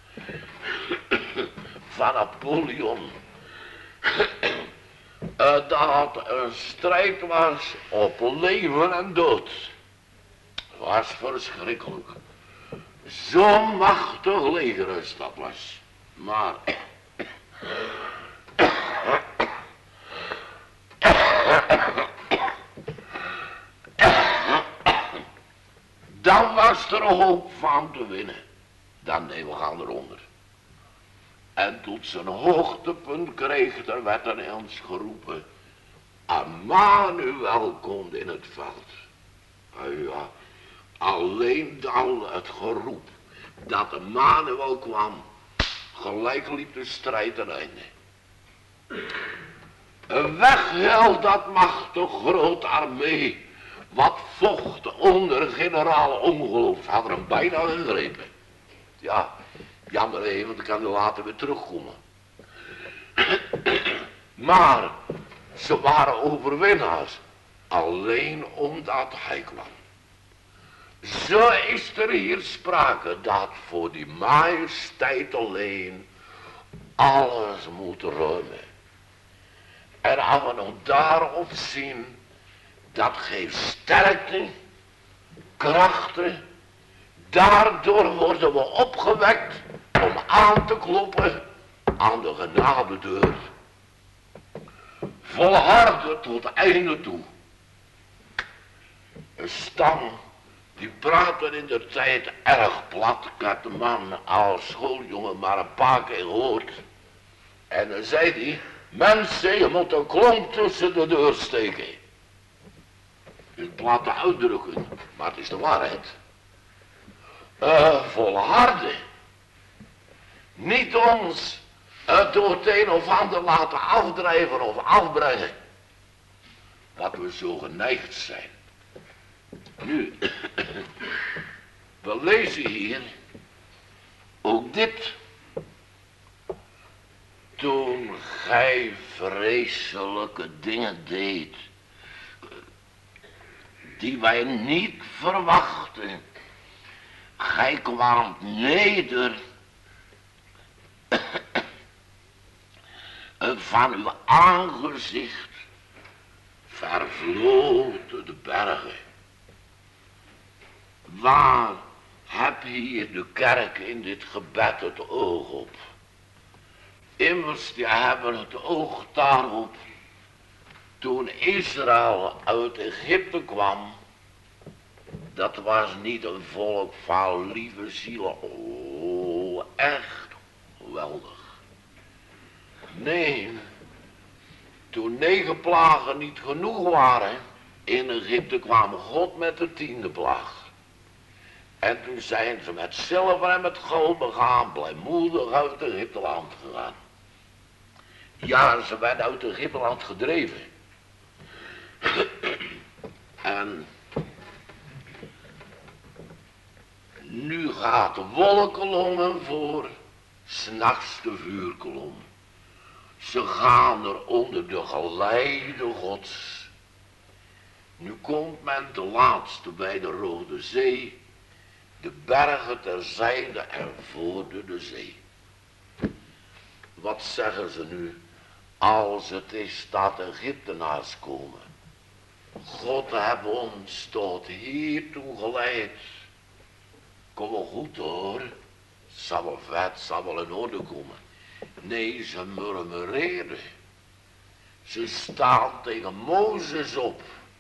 van Napoleon. uh, dat een strijd was op leven en dood. Was verschrikkelijk. Zo'n machtig leger als dat was. Maar dan was er hoop van te winnen. Dan nee, we gaan eronder. En tot zijn hoogtepunt kreeg er, werd er eens geroepen, Emmanuel komt in het veld. En ja, alleen dan het geroep dat Emmanuel kwam, gelijk liep de strijd ten einde. Weg heel dat machtig groot armee, wat vocht onder generaal Ongeloof, had er hem bijna gegrepen. Ja, jammer even, want dan kan hij later weer terugkomen. Maar ze waren overwinnaars, alleen omdat hij kwam. Zo is er hier sprake dat voor die majesteit alleen alles moet ruimen. En als we nog daarop zien, dat geeft sterkte, krachten. Daardoor worden we opgewekt om aan te kloppen aan de genadedeur. Volharden tot het einde toe. Een stam, die praten in de tijd erg plat. Ik had de man als schooljongen maar een paar keer gehoord. En dan zei hij, mensen, je moet een klomp tussen de deur steken. Een platte uitdrukking, maar het is de waarheid. Uh, volharden. Niet ons uh, door het een of ander laten afdrijven of afbrengen. Wat we zo geneigd zijn. Nu, we lezen hier ook dit. Toen gij vreselijke dingen deed, die wij niet verwachten. Gij kwaamt neder van uw aangezicht, vervloten de bergen. Waar heb hier de kerk in dit gebed het oog op. Immers die hebben het oog daarop toen Israël uit Egypte kwam. Dat was niet een volk van lieve zielen. Oh, echt geweldig. Nee, toen negen plagen niet genoeg waren, in Egypte kwam God met de tiende plaag. En toen zijn ze met zilver en met goud begaan, blijmoedig uit Egypteland gegaan. Ja, ze werden uit Egypteland gedreven. En nu gaat de wolkenkolom voor, 's nachts de vuurkolom. Ze gaan er onder de geleide Gods. Nu komt men te laatste bij de Rode Zee, de bergen terzijde en voor de, de zee. Wat zeggen ze nu als het is dat Egyptenaars komen? God heeft ons tot hiertoe geleid. Kom wel goed hoor, zal wel vet, zal wel in orde komen. Nee, ze murmureren. Ze staan tegen Mozes op.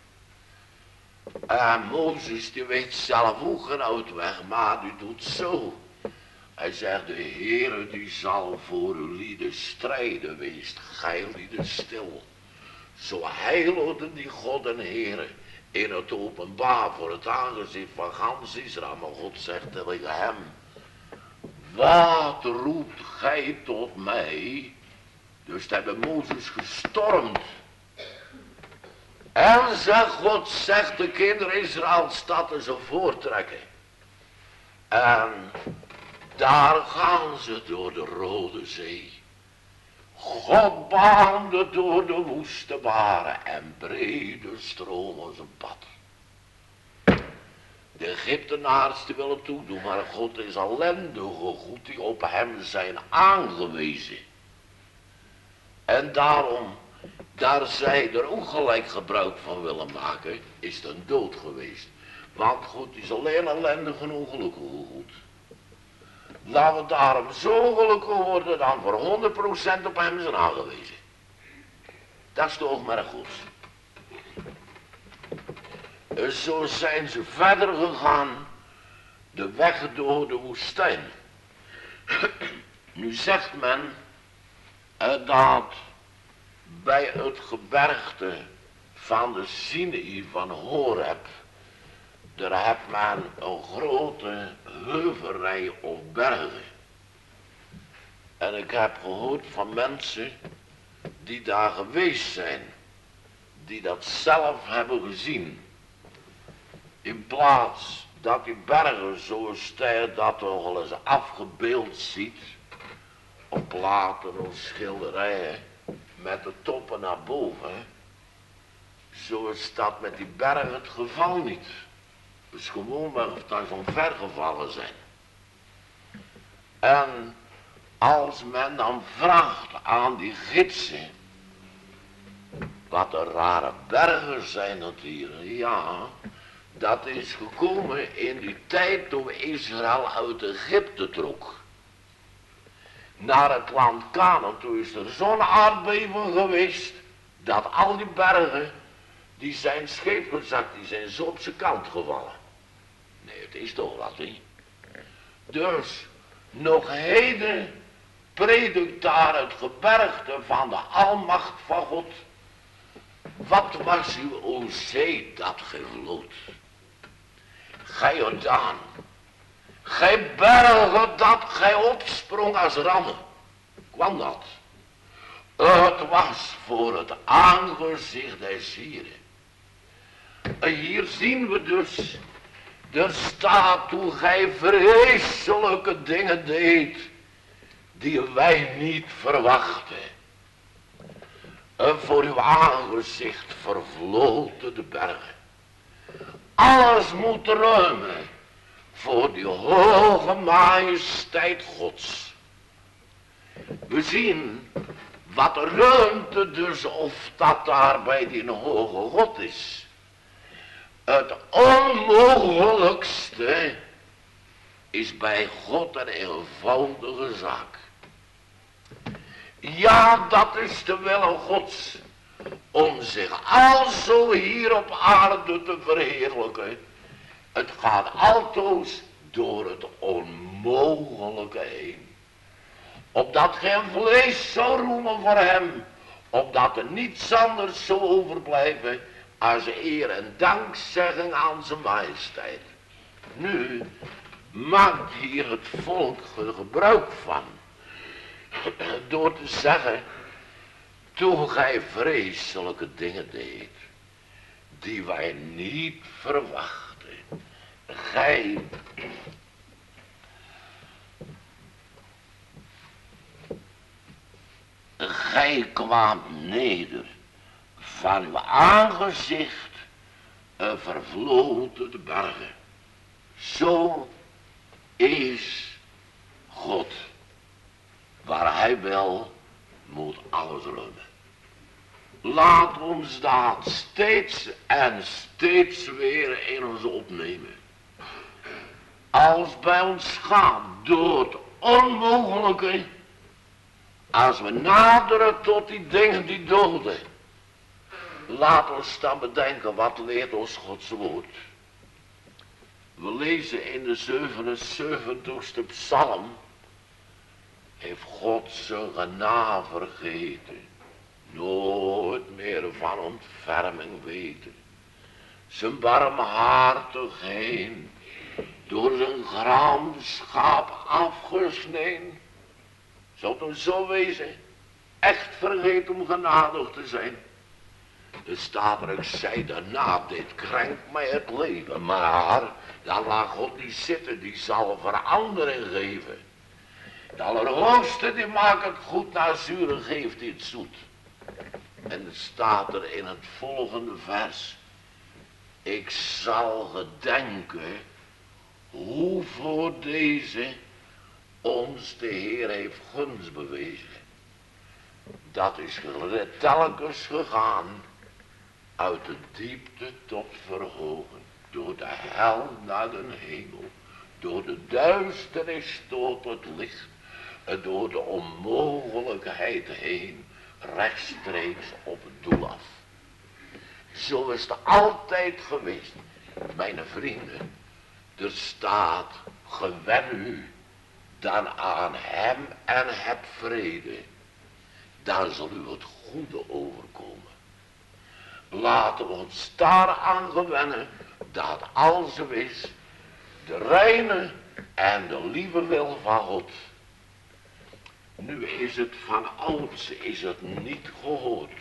En Mozes die weet zelf ook geen uitweg, maar die doet zo. Hij zegt, de Heere die zal voor uw lieden strijden, wees gij lieden stil. Zo heilde die God en Heere in het openbaar voor het aangezicht van gans Israël. Maar God zegt tegen hem, wat roept gij tot mij? Dus hebben Mozes gestormd. En zegt God, zegt de kinderen Israëls dat ze voortrekken. En daar gaan ze door de Rode Zee. God baande door de woeste baren en brede stromen zijn pad. De Egyptenaars die willen toedoen, maar God is ellendige goed die op hem zijn aangewezen. En daarom, daar zij er ook gelijk gebruik van willen maken, is het een dood geweest. Want God is alleen ellendig en ongelukkig goed. Laten we daarom zo gelukkig worden dan voor honderd procent op hem zijn aangewezen. Dat is de oogmerk Gods. Zo zijn ze verder gegaan, de weg door de woestijn. Nu zegt men dat bij het gebergte van de Sinaï van Horeb, daar heb men een grote heuvelrij of bergen. En ik heb gehoord van mensen die daar geweest zijn, die dat zelf hebben gezien. In plaats dat die bergen zo steil dat er wel eens afgebeeld ziet, op platen of schilderijen, met de toppen naar boven, zo is dat met die bergen het geval niet. Het is gewoon maar of daar zo'n ver gevallen zijn. En als men dan vraagt aan die gidsen, wat er rare bergen zijn dat hier, ja, dat is gekomen in die tijd toen Israël uit Egypte trok. Naar het land Canaan, toen is er zo'n aardbeving geweest, dat al die bergen, die zijn scheef gezakt, die zijn zo op zijn kant gevallen. Nee, het is toch wat, hè? Dus, nog heden predikt daar het gebergte van de almacht van God. Wat was uw o zee dat gevloed? Gij Jordaan, gij bergen dat gij opsprong als rammen. Kwam dat? Het was voor het aangezicht des Hieren. En hier zien we dus, er staat hoe gij vreselijke dingen deed, die wij niet verwachten. En voor uw aangezicht vervloten de bergen. Alles moet ruimen voor die hoge majesteit Gods. We zien wat ruimte dus of dat daar bij die hoge God is. Het onmogelijkste is bij God een eenvoudige zaak. Ja, dat is de wil Gods, om zich alzo hier op aarde te verheerlijken. Het gaat altoos door het onmogelijke heen. Opdat geen vlees zou roemen voor hem, opdat er niets anders zou overblijven als eer en dankzegging aan zijn majesteit. Nu maakt hier het volk er gebruik van, door te zeggen, toen gij vreselijke dingen deed, die wij niet verwachten, gij gij kwaamt neder van uw aangezicht en vervlood de bergen. Zo is God. Waar hij wil, moet alles ruimen. Laat ons dat steeds en steeds weer in ons opnemen. Als bij ons gaat door het onmogelijke, als we naderen tot die dingen die doden, laat ons dan bedenken, wat leert ons Gods woord. We lezen in de zevenenzeventigste psalm, heeft God zijn genade vergeten, nooit meer van ontferming weten. Zijn barmhartigheid door zijn gramschap afgesneden. Zou het dan zo wezen, echt vergeten om genadig te zijn? Er staat er, ik zei daarna, dit krenkt mij het leven, maar dan laat God niet zitten, die zal verandering geven. De Allerhoogste die maakt het goed, naar zuren geeft hij het zoet. En het staat er in het volgende vers, ik zal gedenken hoe voor deze ons de Heer heeft gunst bewezen. Dat is telkens gegaan uit de diepte tot verhogen, door de hel naar de hemel, door de duisternis tot het licht, en door de onmogelijkheid heen, rechtstreeks op het doel af. Zo is het altijd geweest, mijn vrienden. Er staat, gewen u dan aan hem en heb vrede, dan zal u het goede overkomen. Laten we ons daaraan gewennen, dat alles is, de reine en de lieve wil van God. Nu is het van ouds, is het niet gehoord.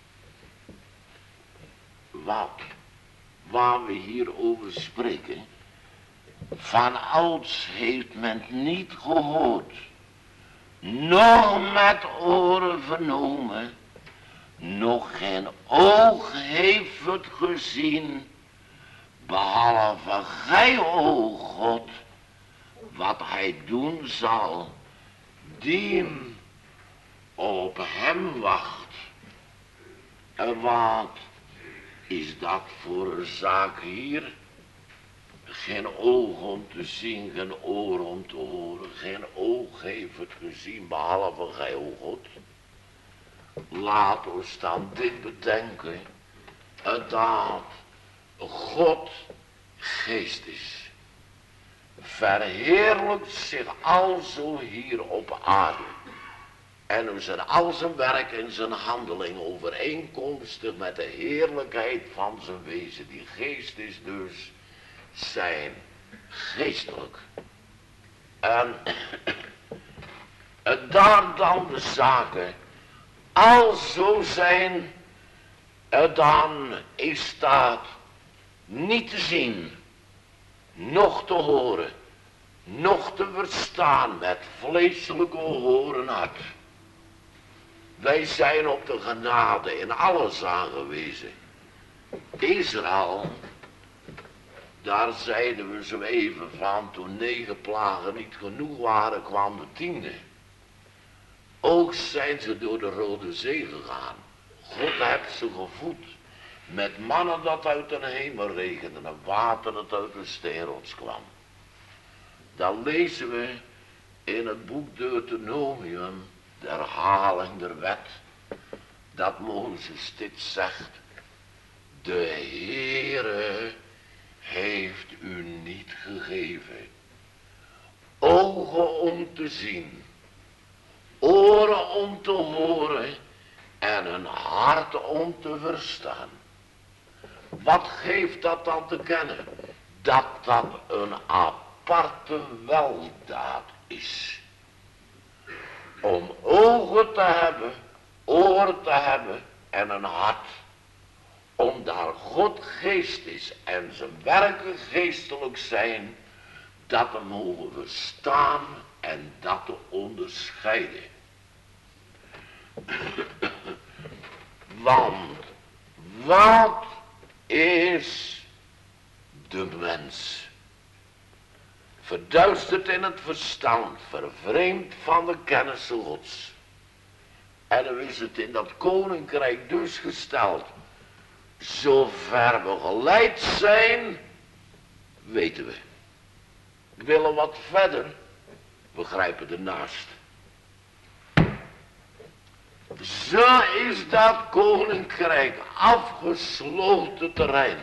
Wat, waar we hier over spreken, van ouds heeft men niet gehoord, nog met oren vernomen, nog geen oog heeft het gezien, behalve gij, o God, wat hij doen zal, die op hem wacht. En wat is dat voor een zaak hier? Geen oog om te zien, geen oor om te horen, geen oog heeft het gezien, behalve gij, o God. Laat ons dan dit bedenken, dat God geest is. Verheerlijkt zich alzo hier op aarde. En hoe zijn al zijn werk en zijn handeling overeenkomstig met de heerlijkheid van zijn wezen. Die geest is dus zijn geestelijk. En, en daar dan de zaken alzo zijn, en dan is dat niet te zien, noch te horen, noch te verstaan met vleeselijke oren hart. Wij zijn op de genade in alles aangewezen. Israël, daar zeiden we zo even van, toen negen plagen niet genoeg waren, kwam de tiende. Ook zijn ze door de Rode Zee gegaan. God heeft ze gevoed met mannen dat uit de hemel regende en water dat uit de steenrots kwam. Dan lezen we in het boek Deuteronomium, de herhaling der wet, dat Mozes dit zegt. De Heere heeft u niet gegeven ogen om te zien, oren om te horen en een hart om te verstaan. Wat geeft dat dan te kennen? Dat dat een aparte weldaad is. Om ogen te hebben, oren te hebben en een hart. Omdat God geest is en zijn werken geestelijk zijn, dat te mogen verstaan en dat te onderscheiden. Want wat is de mens? Verduisterd in het verstand, vervreemd van de kennis Gods. En dan is het in dat koninkrijk dus gesteld. Zover we geleid zijn, weten we. Ik wil er wat verder, we grijpen ernaast. Zo is dat koninkrijk afgesloten terrein.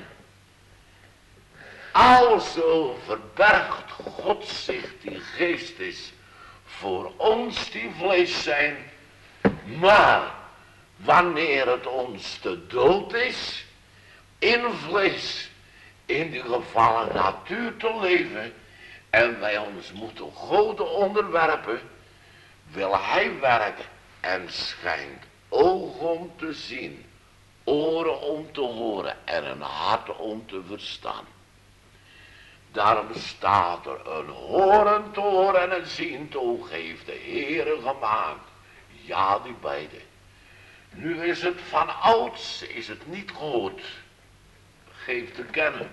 Alzo verbergt God zich die geest is voor ons die vlees zijn. Maar wanneer het ons te dood is, in vlees, in die gevallen natuur te leven, en wij ons moeten God onderwerpen, wil hij werken en schenkt ogen om te zien, oren om te horen en een hart om te verstaan. Daarom staat er een horend oor en een ziend oog heeft de Heere gemaakt. Ja, die beide. Nu is het van ouds, is het niet gehoord. Geef te kennen.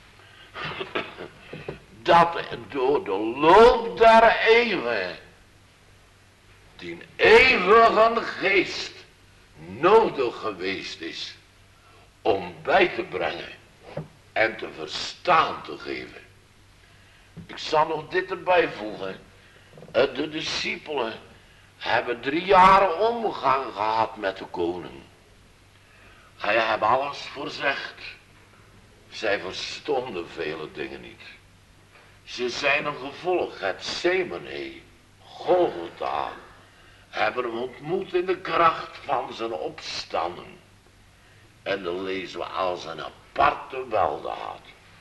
Dat door de loop der eeuwen die eeuwige geest nodig geweest is om bij te brengen en te verstaan te geven. Ik zal nog dit erbij voegen. De discipelen hebben drie jaar omgang gehad met de koning. Hij heeft alles voorzegd. Zij verstonden vele dingen niet. Ze zijn een gevolg, het Semene, Golgotha, hebben hem ontmoet in de kracht van zijn opstanding. En dan lezen we als een aparte weldaad.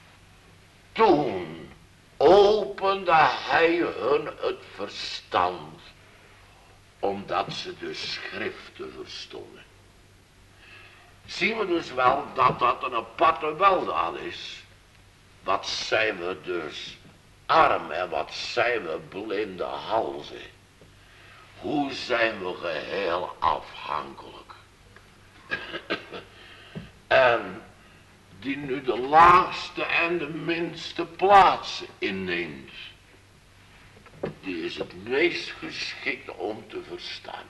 Toen opende hij hun het verstand, omdat ze de schriften verstonden. Zien we dus wel dat dat een aparte weldaad is. Wat zijn we dus arm en wat zijn we blinde halzen. Hoe zijn we geheel afhankelijk. En die nu de laagste en de minste plaats inneemt. Die is het meest geschikt om te verstaan.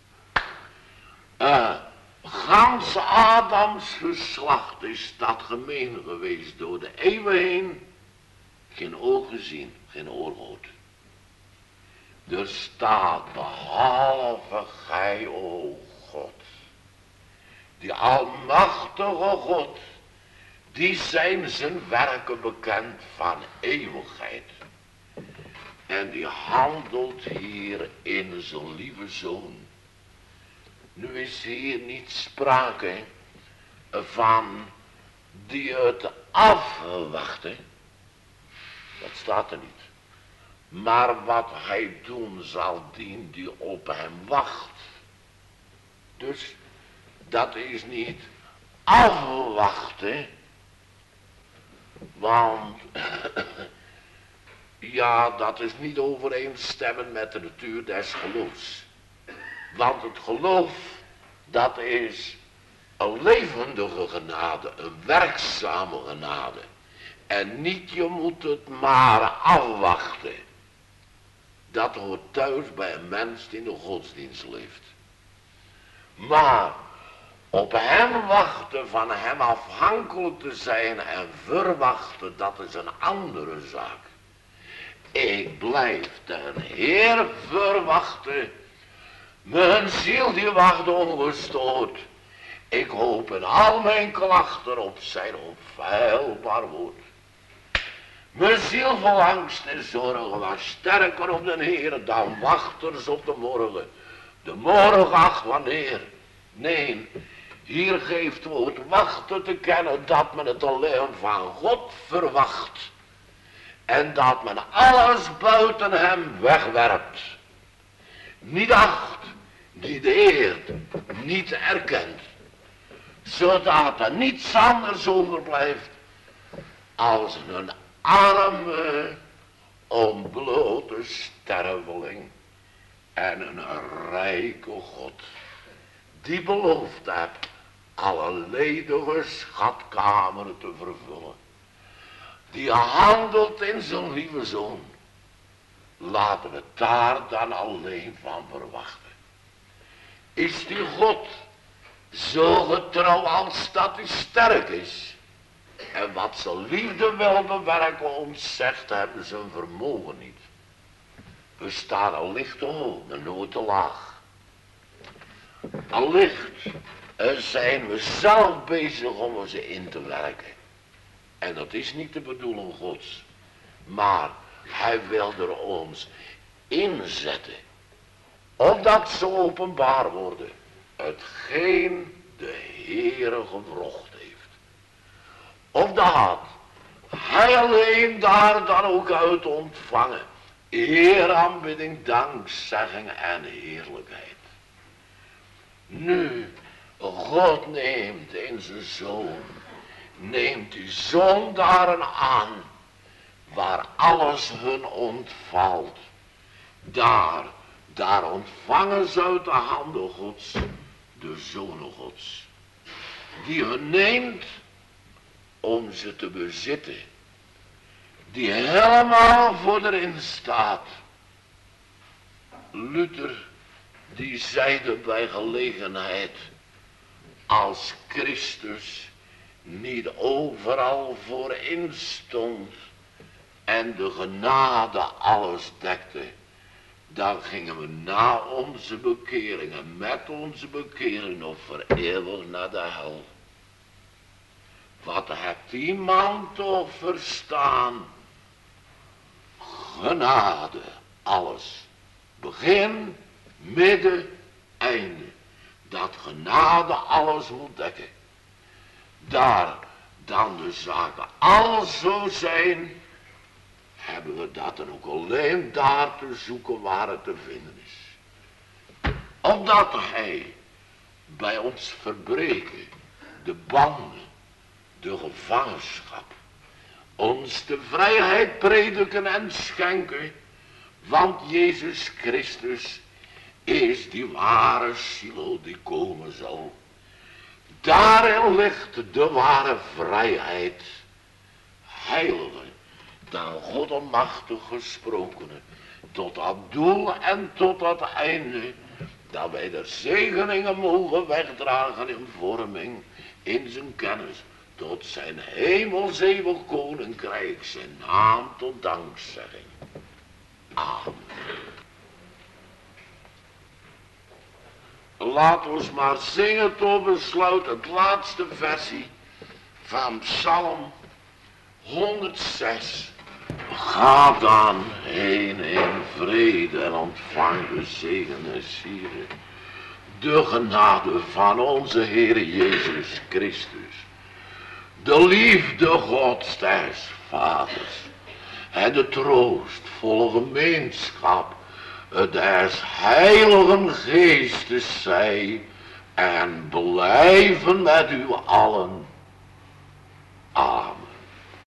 Uh, gans Adams geslacht is dat gemeen geweest door de eeuwen heen. Geen oog gezien, geen oor gehoord. Er staat behalve gij, o God, die almachtige God, die zijn zijn werken bekend van eeuwigheid. En die handelt hier in zijn lieve zoon. Nu is hier niet sprake van die het afwachten. Dat staat er niet. Maar wat hij doen zal, dien die op hem wacht. Dus dat is niet afwachten. Want ja, dat is niet overeenstemmend met de natuur des geloofs. Want het geloof, dat is een levendige genade, een werkzame genade. En niet je moet het maar afwachten. Dat hoort thuis bij een mens die in de godsdienst leeft. Maar op hem wachten, van hem afhankelijk te zijn en verwachten, dat is een andere zaak. Ik blijf den Heer verwachten. Mijn ziel die wacht ongestoord. Ik hoop in al mijn klachten op zijn onfeilbaar woord. Mijn ziel vol angst en zorgen was sterker op den Heer dan wachters op de morgen. De morgen ach wanneer. Nee, hier geeft woord wachten te kennen dat men het alleen van God verwacht. En dat men alles buiten hem wegwerpt. Niet acht, niet eert, niet erkent. Zodat er niets anders overblijft als een arme, ontblote sterveling en een rijke God. Die beloofd hebt alle ledige schatkameren te vervullen. Die handelt in zijn lieve zoon. Laten we daar dan alleen van verwachten. Is die God zo getrouw als dat hij sterk is? En wat zijn liefde wil bewerken ontzegt hebben zijn vermogen niet. We staan allicht te hoog, maar nooit te laag. Allicht zijn we zelf bezig om ze in te werken. En dat is niet de bedoeling Gods. Maar hij wil er ons inzetten. Opdat ze openbaar worden. Hetgeen de Heere gewrocht heeft. Opdat hij alleen daar dan ook uit ontvangen. Eer, aanbidding, dankzegging en heerlijkheid. Nu, God neemt in zijn zoon. Neemt die zondaren aan. Waar alles hun ontvalt. Daar, daar ontvangen ze uit de handen Gods. De zonen Gods. Die hun neemt om ze te bezitten. Die helemaal voor erin staat. Luther die zeide bij gelegenheid. Als Christus niet overal voorin stond. En de genade alles dekte. Dan gingen we na onze bekering en met onze bekering nog voor eeuwig naar de hel. Wat hebt die man toch verstaan? Genade, alles. Begin, midden, einde. Dat genade alles moet dekken. Daar dan de zaken al zo zijn, hebben we dat dan ook alleen daar te zoeken waar het te vinden is. Omdat hij bij ons verbreken, de banden, de gevangenschap, ons de vrijheid prediken en schenken, want Jezus Christus is die ware Silo die komen zal. Daarin ligt de ware vrijheid, heilige, dan God almachtig gesprokene, tot dat doel en tot dat einde, dat wij de zegeningen mogen wegdragen in vorming, in zijn kennis, tot zijn hemels eeuwig koninkrijk, zijn naam tot dankzegging. Amen. Laat ons maar zingen tot besluit het laatste versie van Psalm honderdzes. Ga dan heen in vrede en ontvang de zegen en sieren. De genade van onze Heer Jezus Christus. De liefde Gods des Vaders. En de troostvolle gemeenschap des Heiligen Geestes zij en blijven met u allen. Amen.